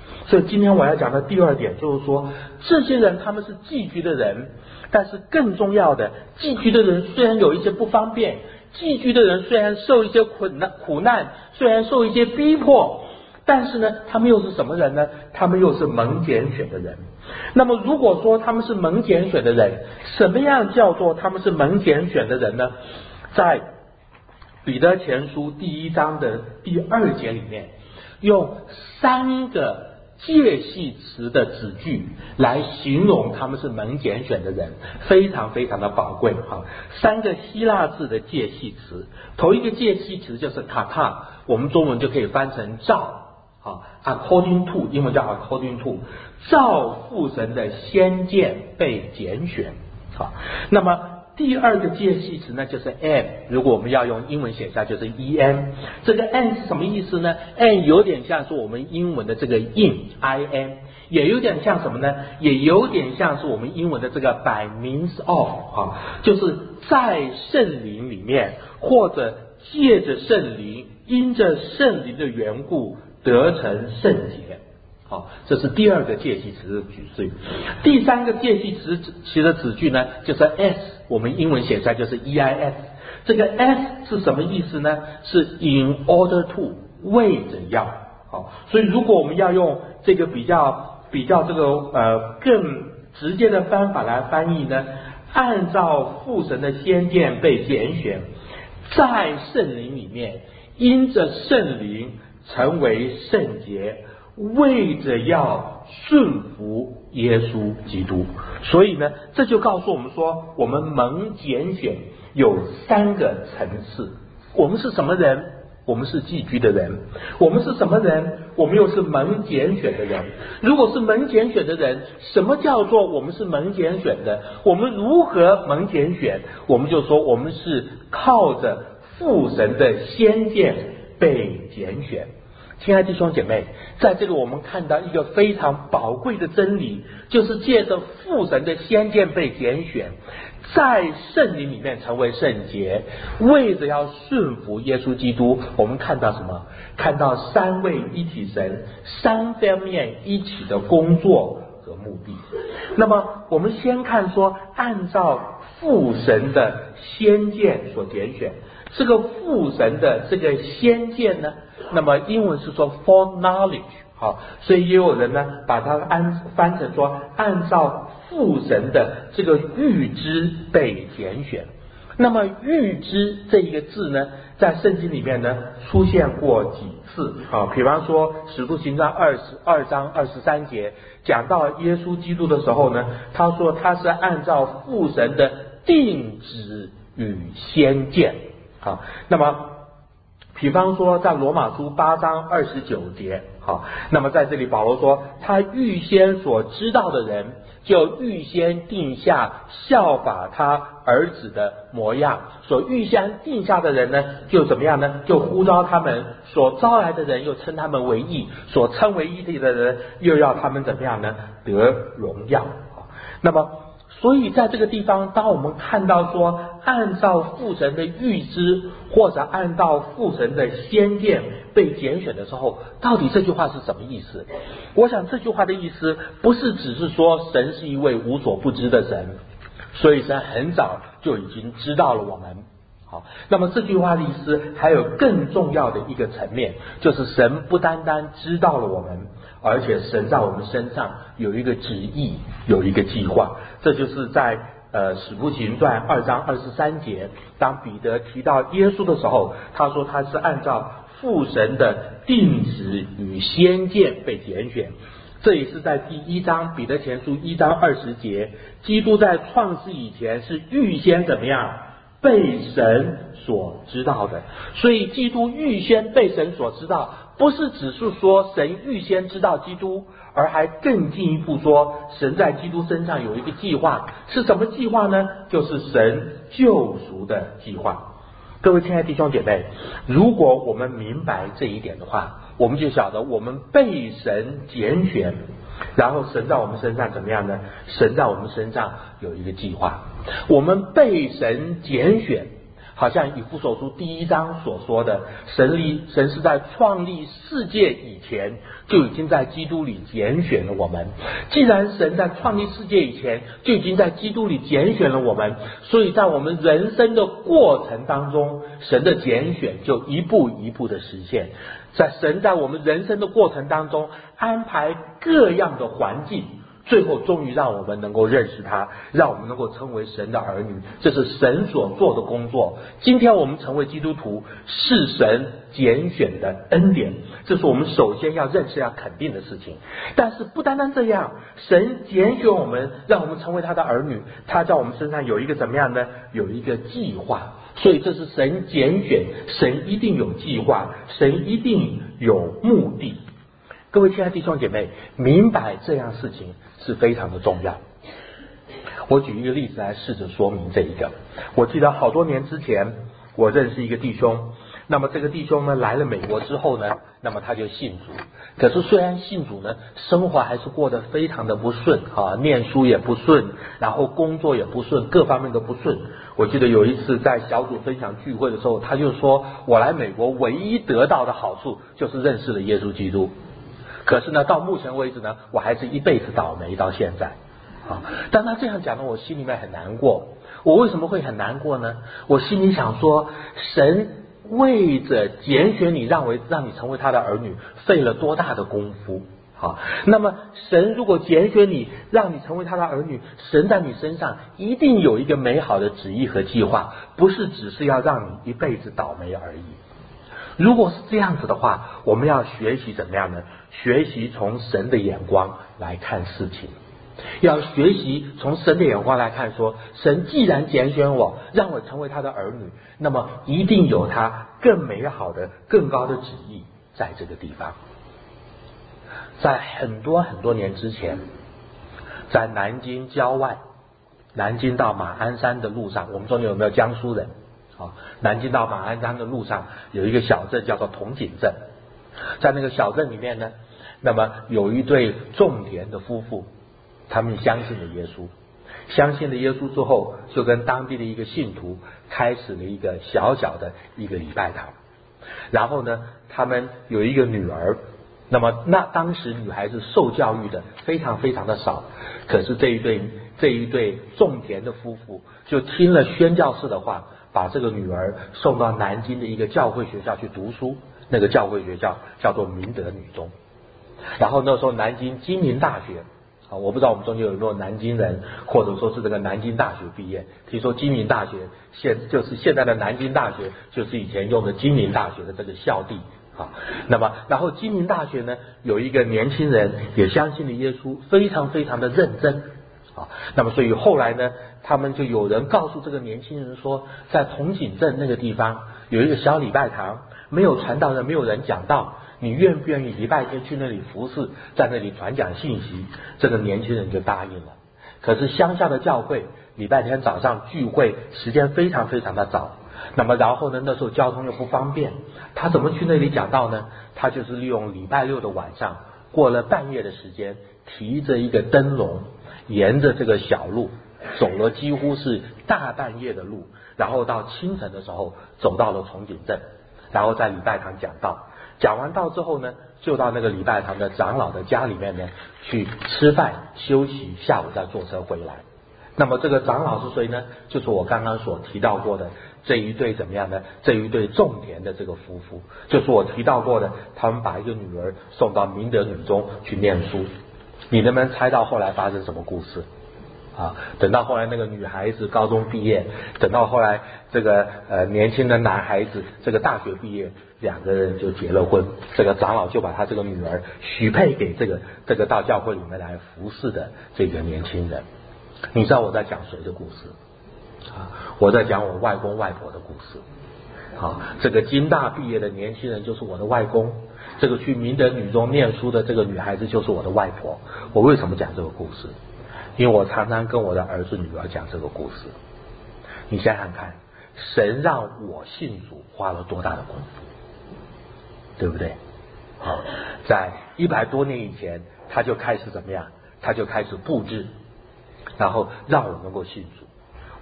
所以今天我要讲的第二点就是说，这些人他们是寄居的人，但是更重要的，寄居的人虽然有一些不方便，寄居的人虽然受一些苦难苦难，虽然受一些逼迫，但是呢，他们又是什么人呢？他们又是蒙拣选的人。那么如果说他们是蒙拣选的人，什么样叫做他们是蒙拣选的人呢？在彼得前书第一章的第二节里面，用三个介系词的子句来形容他们是蒙拣选的人，非常非常的宝贵哈。三个希腊字的介系词，头一个介系词就是 kata， 我们中文就可以翻成照。啊 according to， 英文叫 according to， 照父神的先见被拣选。好，那么第二个介系词呢就是 and， 如果我们要用英文写下就是 en。 这个 and 是什么意思呢？ and 有点像是我们英文的这个 in in， 也有点像什么呢？也有点像是我们英文的这个 by means of， 啊，就是在圣灵里面，或者借着圣灵，因着圣灵的缘故得成圣洁。好，这是第二个介系词的句式。第三个介系词其的子句呢，就是 s， 我们英文写出来就是 eis。这个 s 是什么意思呢？是 in order to， 为着要。好，所以如果我们要用这个比较比较这个呃更直接的方法来翻译呢，按照父神的先见被拣选，在圣灵里面，因着圣灵成为圣洁，为着要顺服耶稣基督。所以呢，这就告诉我们说，我们蒙拣选有三个层次。我们是什么人？我们是寄居的人。我们是什么人？我们又是蒙拣选的人。如果是蒙拣选的人，什么叫做我们是蒙拣选的？我们如何蒙拣选？我们就说我们是靠着父神的先见被拣选。亲爱的弟兄姐妹，在这个我们看到一个非常宝贵的真理，就是借着父神的先见被拣选，在圣灵里面成为圣洁，为着要顺服耶稣基督。我们看到什么？看到三位一体神三方面一起的工作和目的。那么我们先看说，按照父神的先见所拣选，这个父神的这个先见呢，那么英文是说 foreknowledge， 好，所以也有人呢把它安翻成说，按照父神的这个预知被拣选。那么预知这一个字呢，在圣经里面呢出现过几次啊？比方说使徒行传二十二章二十三节讲到耶稣基督的时候呢，他说他是按照父神的定旨与先见。好，那么比方说在罗马书八章二十九节，好，那么在这里保罗说，他预先所知道的人，就预先定下效法他儿子的模样。所预先定下的人呢，就怎么样呢？就呼召他们，所招来的人又称他们为义，所称为义的人又要他们怎么样呢？得荣耀。那么所以在这个地方，当我们看到说按照父神的预知，或者按照父神的先见被拣选的时候，到底这句话是什么意思？我想这句话的意思不是只是说神是一位无所不知的神，所以神很早就已经知道了我们。好，那么这句话的意思还有更重要的一个层面，就是神不单单知道了我们，而且神在我们身上有一个旨意，有一个计划。这就是在呃使徒行传二章二十三节，当彼得提到耶稣的时候，他说他是按照父神的定旨与先见被拣选。这也是在第一章彼得前书一章二十节，基督在创世以前是预先怎么样被神所知道的。所以基督预先被神所知道，不是只是说神预先知道基督，而还更进一步说，神在基督身上有一个计划。是什么计划呢？就是神救赎的计划。各位亲爱的弟兄姐妹，如果我们明白这一点的话，我们就晓得我们被神拣选，然后神在我们身上怎么样呢？神在我们身上有一个计划。我们被神拣选， 好像以弗所书第一章所说的，神立神是在创立世界以前就已经在基督里拣选了我们。既然神在创立世界以前就已经在基督里拣选了我们，所以在我们人生的过程当中，神的拣选就一步一步的实现。在神在我们人生的过程当中安排各样的环境，最后终于让我们能够认识他，让我们能够成为神的儿女，这是神所做的工作。今天我们成为基督徒是神拣选的恩典，这是我们首先要认识要肯定的事情。但是不单单这样，神拣选我们让我们成为他的儿女，他在我们身上有一个怎么样呢？有一个计划。所以这是神拣选，神一定有计划，神一定有目的。各位亲爱的弟兄姐妹，明白这样事情是非常的重要。我举一个例子来试着说明这一个。我记得好多年之前我认识一个弟兄，那么这个弟兄呢来了美国之后呢，那么他就信主。可是虽然信主呢，生活还是过得非常的不顺啊，念书也不顺，然后工作也不顺，各方面都不顺。我记得有一次在小组分享聚会的时候，他就说我来美国唯一得到的好处就是认识了耶稣基督。可是呢，到目前为止呢，我还是一辈子倒霉到现在啊。当他这样讲呢，我心里面很难过。我为什么会很难过呢？我心里想说，神为着拣选你，让为让你成为他的儿女，费了多大的功夫啊！那么神如果拣选你，让你成为他的儿女，神在你身上一定有一个美好的旨意和计划，不是只是要让你一辈子倒霉而已。如果是这样子的话，我们要学习怎么样呢？学习从神的眼光来看事情，要学习从神的眼光来看说，神既然拣选我，让我成为他的儿女，那么一定有他更美好的更高的旨意在这个地方。在很多很多年之前，在南京郊外，南京到马鞍山的路上，我们中间有没有江苏人啊？南京到马鞍山的路上有一个小镇叫做铜井镇，在那个小镇里面呢，那么有一对种田的夫妇，他们相信了耶稣，相信了耶稣之后，就跟当地的一个信徒开始了一个小小的一个礼拜堂。然后呢，他们有一个女儿，那么那当时女孩子受教育的非常非常的少，可是这一对这一对种田的夫妇就听了宣教士的话，把这个女儿送到南京的一个教会学校去读书，那个教会学校叫做明德女中。然后那时候南京金陵大学啊，我不知道我们中间有没有南京人，或者说是这个南京大学毕业。听说金陵大学现就是现在的南京大学，就是以前用的金陵大学的这个校地啊。那么然后金陵大学呢，有一个年轻人也相信了耶稣，非常非常的认真啊。那么所以后来呢，他们就有人告诉这个年轻人说，在铜井镇那个地方有一个小礼拜堂，没有传道人，没有人讲道，你愿不愿意礼拜天去那里服侍，在那里传讲信息？这个年轻人就答应了。可是乡下的教会礼拜天早上聚会时间非常非常的早，那么然后呢，那时候交通又不方便，他怎么去那里讲道呢？他就是利用礼拜六的晚上，过了半夜的时间，提着一个灯笼，沿着这个小路走了几乎是大半夜的路，然后到清晨的时候走到了崇景镇，然后在礼拜堂讲道。讲完道之后呢，就到那个礼拜堂的长老的家里面呢去吃饭休息，下午再坐车回来。那么这个长老是谁呢？就是我刚刚所提到过的这一对怎么样呢？这一对种田的这个夫妇，就是我提到过的，他们把一个女儿送到明德女中去念书。你能不能猜到后来发生什么故事啊？等到后来那个女孩子高中毕业，等到后来这个呃年轻的男孩子这个大学毕业，两个人就结了婚。这个长老就把他这个女儿许配给这个这个到教会里面来服侍的这个年轻人。你知道我在讲谁的故事啊？我在讲我外公外婆的故事。好，这个京大毕业的年轻人就是我的外公，这个去明德女中念书的这个女孩子就是我的外婆。我为什么讲这个故事？因为我常常跟我的儿子女儿讲这个故事。你想想看，神让我信主花了多大的功夫，对不对？好，在一百多年以前，他就开始怎么样？他就开始布置，然后让我能够信主。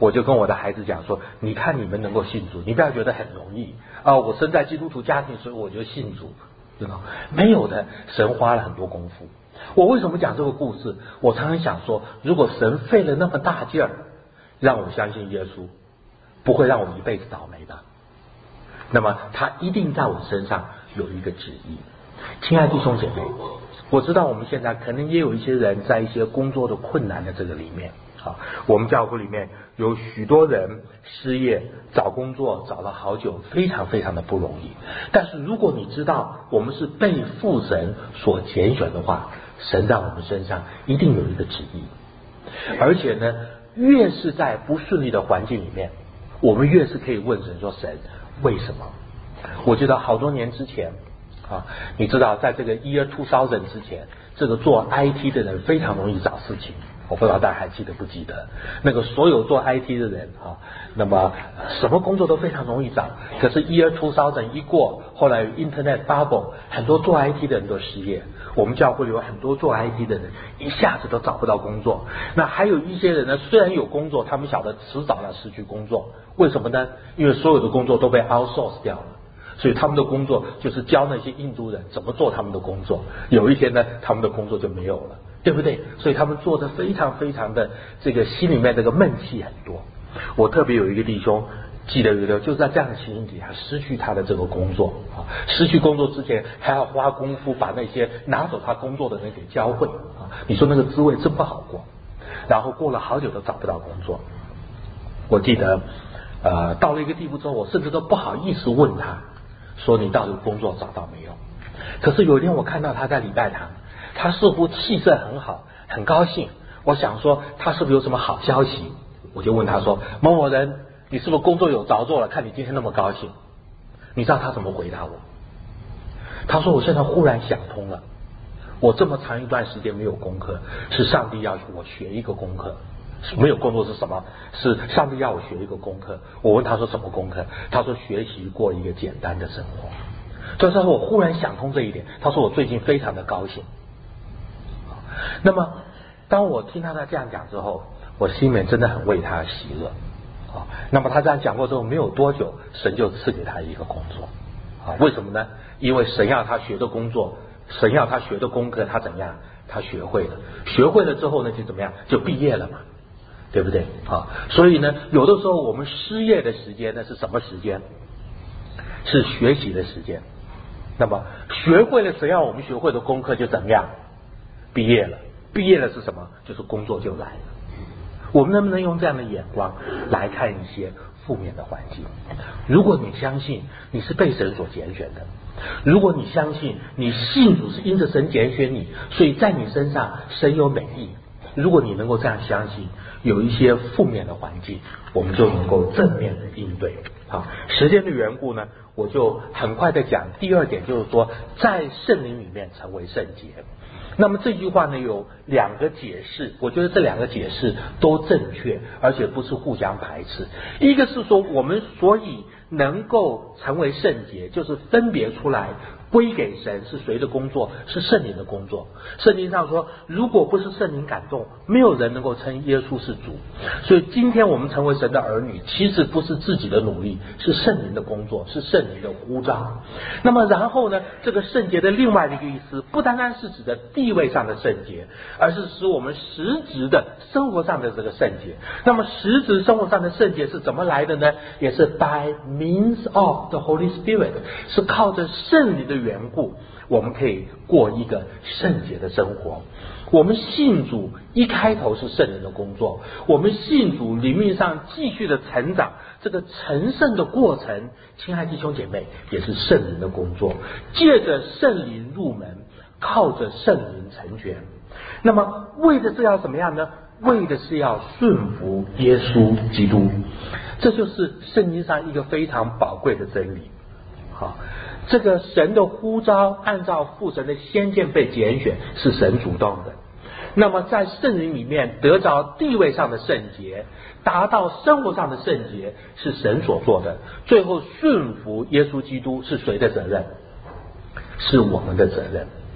我就跟我的孩子讲说，你看你们能够信主，你不要觉得很容易啊，我生在基督徒家庭，所以我就信主，知道没有的，神花了很多功夫。我为什么讲这个故事？我常常想说，如果神费了那么大劲儿让我相信耶稣，不会让我一辈子倒霉的，那么他一定在我身上有一个旨意。亲爱的弟兄姐妹，我知道我们现在可能也有一些人在一些工作的困难的这个里面啊，我们教会里面有许多人失业，找工作找了好久，非常非常的不容易。但是如果你知道我们是被父神所拣选的话，神在我们身上一定有一个旨意。而且呢，越是在不顺利的环境里面，我们越是可以问神说，神为什么？我记得好多年之前啊，你知道在这个 year two thousand 之前，这个做 I T 的人非常容易找事情。我不知道大家还记得不记得，那个所有做 I T 的人啊，那么什么工作都非常容易找。可是 year two thousand 一过，后来 Internet bubble， 很多做 I T 的人都失业。我们教会有很多做 I T 的人一下子都找不到工作。那还有一些人呢，虽然有工作，他们晓得迟早要失去工作。为什么呢？因为所有的工作都被 outsource 掉了。所以他们的工作就是教那些印度人怎么做他们的工作，有一天呢，他们的工作就没有了，对不对？所以他们做的非常非常的这个心里面这个闷气很多。我特别有一个弟兄记得有一个就是在这样的情形底下失去他的这个工作啊，失去工作之前还要花功夫把那些拿走他工作的人给教会啊，你说那个滋味真不好过。然后过了好久都找不到工作。我记得呃到了一个地步之后，我甚至都不好意思问他说你到底工作找到没有。可是有一天我看到他在礼拜堂，他似乎气色很好，很高兴。我想说他是不是有什么好消息，我就问他说，某某人，你是不是工作有着落了，看你今天那么高兴。你知道他怎么回答我？他说，我现在忽然想通了，我这么长一段时间没有功课，是上帝要我学一个功课。没有工作是什么？是上帝要我学一个功课。我问他说什么功课？他说学习过一个简单的生活。所以他说我忽然想通这一点，他说我最近非常的高兴。那么当我听他他这样讲之后，我心里面真的很为他喜乐啊。那么他这样讲过之后，没有多久，神就赐给他一个工作啊。为什么呢？因为神要他学的工作，神要他学的功课，他怎样？他学会了，学会了之后呢，就怎么样？就毕业了嘛。对不对啊？所以呢，有的时候我们失业的时间呢是什么时间？是学习的时间。那么学会了谁要我们学会的功课就怎么样？毕业了。毕业了是什么？就是工作就来了。我们能不能用这样的眼光来看一些负面的环境？如果你相信你是被神所拣选的，如果你相信你信主是因着神拣选你，所以在你身上神有美意，如果你能够这样相信，有一些负面的环境，我们就能够正面的应对。好，时间的缘故呢，我就很快的讲第二点，就是说在圣灵里面成为圣洁。那么这句话呢有两个解释，我觉得这两个解释都正确，而且不是互相排斥。一个是说我们所以能够成为圣洁，就是分别出来归给神是谁的工作，是圣灵的工作。圣经上说，如果不是圣灵感动，没有人能够称耶稣是主。所以今天我们成为神的儿女，其实不是自己的努力，是圣灵的工作，是圣灵的呼召。那么然后呢，这个圣洁的另外的一个意思，不单单是指的地位上的圣洁，而是使我们实质的生活上的这个圣洁。那么实质生活上的圣洁是怎么来的呢？也是 by means of the Holy Spirit， 是靠着圣灵的缘故，我们可以过一个圣洁的生活。我们信主一开头是圣灵的工作，我们信主灵命上继续的成长，这个成圣的过程，亲爱弟兄姐妹，也是圣灵的工作。借着圣灵入门，靠着圣灵成全。那么为的是要怎么样呢？为的是要顺服耶稣基督。这就是圣经上一个非常宝贵的真理。好，这个神的呼召按照父神的先见被拣选，是神主动的。那么在圣灵里面得着地位上的圣洁，达到生活上的圣洁，是神所做的。最后顺服耶稣基督是谁的责任？是我们的责任。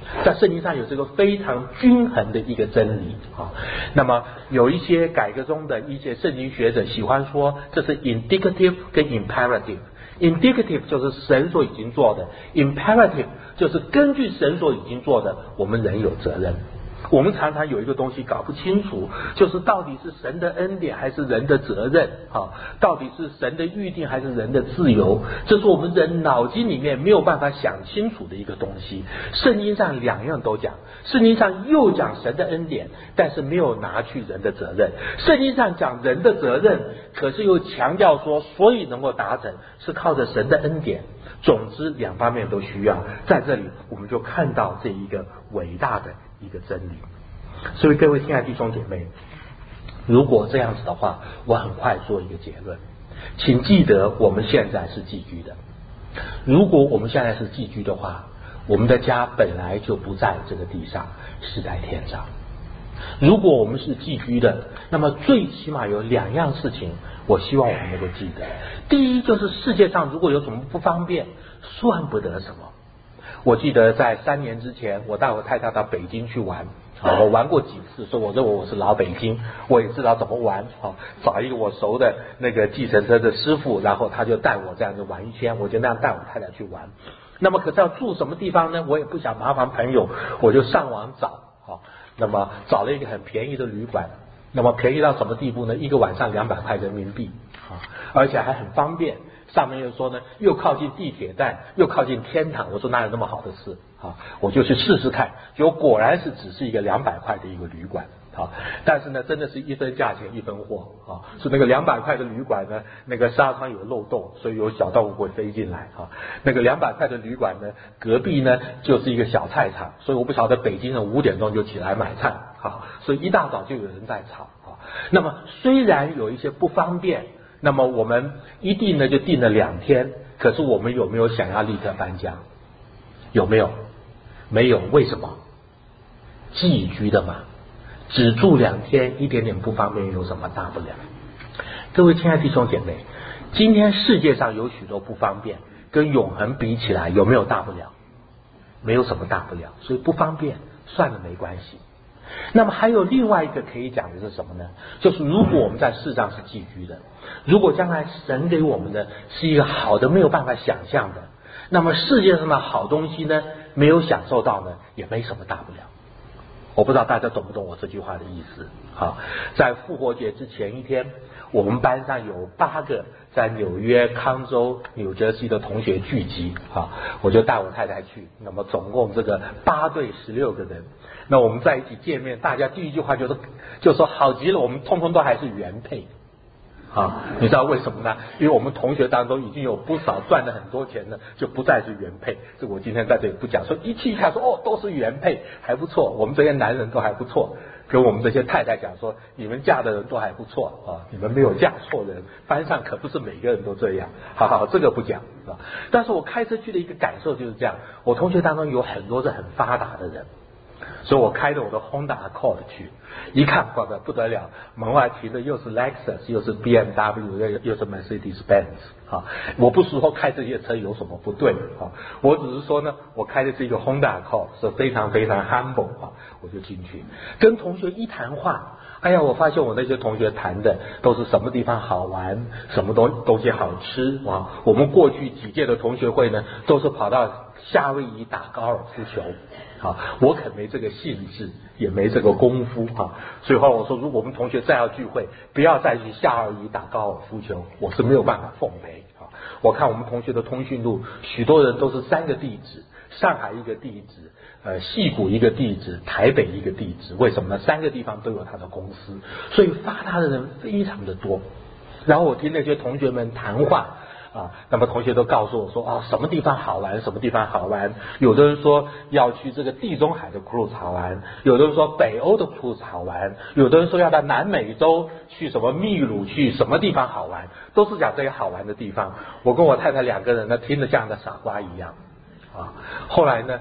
在圣经上有这个非常均衡的一个真理啊。那么有一些改革中的一些圣经学者喜欢说，这是 indicative 跟 imperative。indicative 就是神所已经做的， imperative 就是根据神所已经做的，我们人有责任。我们常常有一个东西搞不清楚，就是到底是神的恩典还是人的责任啊？到底是神的预定还是人的自由？这是我们人脑筋里面没有办法想清楚的一个东西。圣经上两样都讲，圣经上又讲神的恩典，但是没有拿去人的责任。圣经上讲人的责任，可是又强调说，所以能够达成是靠着神的恩典。总之两方面都需要，在这里我们就看到这一个伟大的一个真理。所以各位亲爱的弟兄姐妹，如果这样子的话，我很快做一个结论。请记得我们现在是寄居的，如果我们现在是寄居的话，我们的家本来就不在这个地上，是在天上。如果我们是寄居的，那么最起码有两样事情我希望我们能够记得。第一，就是世界上如果有什么不方便，算不得什么。我记得在三年之前，我带我太太到北京去玩啊，我玩过几次，所以我认为我是老北京，我也知道怎么玩啊。找一个我熟的那个计程车的师傅，然后他就带我这样子玩一圈，我就那样带我太太去玩。那么可是要住什么地方呢？我也不想麻烦朋友，我就上网找啊。那么找了一个很便宜的旅馆，那么便宜到什么地步呢？一个晚上两百块人民币啊，而且还很方便。上面又说呢，又靠近地铁站，又靠近天堂。我说哪有那么好的事啊？我就去试试看，结果果然是只是一个两百块的一个旅馆啊。但是呢，真的是一分价钱一分货啊。是那个两百块的旅馆呢，那个纱窗有漏洞，所以有小动物会飞进来啊。那个两百块的旅馆呢，隔壁呢就是一个小菜场，所以我不晓得北京人五点钟就起来买菜啊，所以一大早就有人在炒啊。那么虽然有一些不方便。那么我们一定呢就定了两天，可是我们有没有想要立刻搬家？有没有？没有，为什么？寄居的嘛，只住两天，一点点不方便有什么大不了？各位亲爱的弟兄姐妹，今天世界上有许多不方便，跟永恒比起来有没有大不了？没有什么大不了，所以不方便算了没关系。那么还有另外一个可以讲的是什么呢？就是如果我们在世上是寄居的，如果将来神给我们的是一个好的没有办法想象的，那么世界上的好东西呢，没有享受到呢，也没什么大不了。我不知道大家懂不懂我这句话的意思。好，在复活节之前一天，我们班上有八个在纽约康州纽泽西的同学聚集啊，我就带我太太去，那么总共这个八对十六个人，那我们在一起见面，大家第一句话就是就说好极了，我们通通都还是原配啊。你知道为什么呢？因为我们同学当中已经有不少赚了很多钱的，就不再是原配。这我今天在这里不讲，说一气一下说哦都是原配，还不错，我们这些男人都还不错。跟我们这些太太讲说，你们嫁的人都还不错啊，你们没有嫁错人，班上可不是每个人都这样。好好，这个不讲啊。但是我开车去的一个感受就是这样，我同学当中有很多是很发达的人，所以我开着我的 Honda Accord 去，一看哇不得了，门外停的又是 Lexus， 又是 B M W， 又又是 Mercedes Benz 啊。我不是说开这些车有什么不对啊，我只是说呢，我开的是一个 Honda Accord， 是非常非常 humble 啊，我就进去跟同学一谈话。哎呀，我发现我那些同学谈的都是什么地方好玩，什么东东西好吃啊。我们过去几届的同学会呢，都是跑到夏威夷打高尔夫球。好，我可没这个兴致，也没这个功夫啊。所以后来我说，如果我们同学再要聚会，不要再去夏威夷打高尔夫球，我是没有办法奉陪啊。我看我们同学的通讯录，许多人都是三个地址，上海一个地址，呃，矽谷一个地址，台北一个地址。为什么呢？三个地方都有他的公司，所以发达的人非常的多。然后我听那些同学们谈话。啊，那么同学都告诉我说啊，什么地方好玩，什么地方好玩。有的人说要去这个地中海的 cruise 好玩，有的人说北欧的 cruise 好玩，有的人说要到南美洲去什么秘鲁去什么地方好玩，都是讲这些好玩的地方。我跟我太太两个人呢，听得像个傻瓜一样啊。后来呢，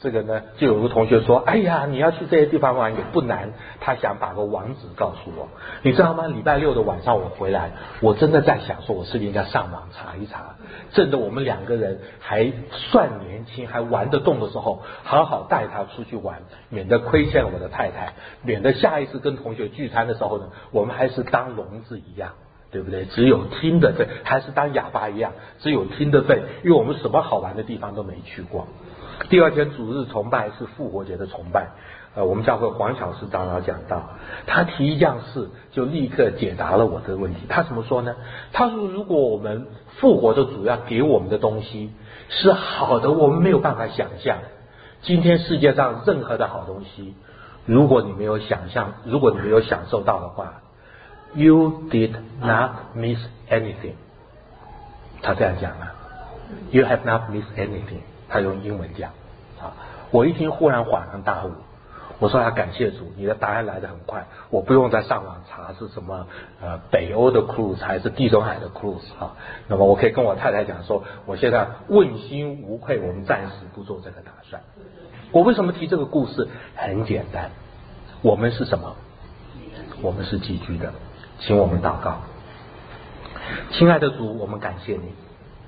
这个呢，就有个同学说，哎呀，你要去这些地方玩也不难，他想把个网址告诉我。你知道吗？礼拜六的晚上我回来，我真的在想说，我是不是应该上网查一查，趁着我们两个人还算年轻还玩得动的时候，好好带他出去玩，免得亏欠了我的太太，免得下一次跟同学聚餐的时候呢，我们还是当聋子一样，对不对？只有听的份，还是当哑巴一样，只有听的份，因为我们什么好玩的地方都没去过。第二天主日崇拜是复活节的崇拜，呃，我们教会黄小师长老讲到，他提一样事就立刻解答了我的问题。他怎么说呢？他说，如果我们复活的主要给我们的东西是好的，我们没有办法想象。今天世界上任何的好东西，如果你没有想象，如果你没有享受到的话， You did not miss anything。 他这样讲啊 You have not missed anything。他用英文讲啊，我一听忽然恍然大悟，我说要感谢主，你的答案来得很快，我不用再上网查是什么呃北欧的 cruise 还是地中海的 cruise 啊，那么我可以跟我太太讲说，我现在问心无愧，我们暂时不做这个打算。我为什么提这个故事？很简单，我们是什么？我们是寄居的，请我们祷告。亲爱的主，我们感谢你。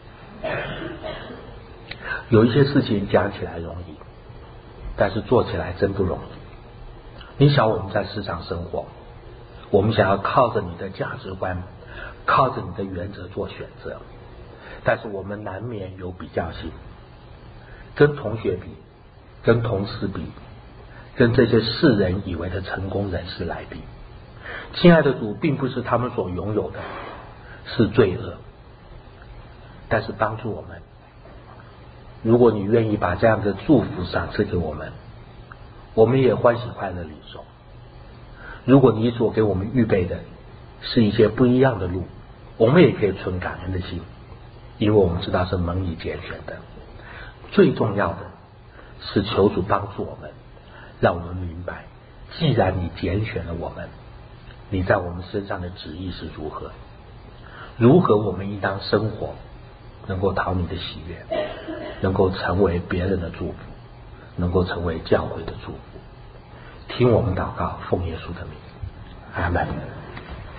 有一些事情讲起来容易，但是做起来真不容易。你想我们在世上生活，我们想要靠着你的价值观，靠着你的原则做选择，但是我们难免有比较心，跟同学比，跟同事比，跟这些世人以为的成功人士来比。亲爱的主，并不是他们所拥有的是罪恶，但是帮助我们，如果你愿意把这样的祝福赏赐给我们，我们也欢喜快乐领受。如果你所给我们预备的是一些不一样的路，我们也可以存感恩的心，因为我们知道是蒙你拣选的。最重要的是求主帮助我们，让我们明白，既然你拣选了我们，你在我们身上的旨意是如何，如何我们应当生活，能够讨你的喜悦，能够成为别人的祝福，能够成为教会的祝福。听我们祷告，奉耶稣的名，阿们。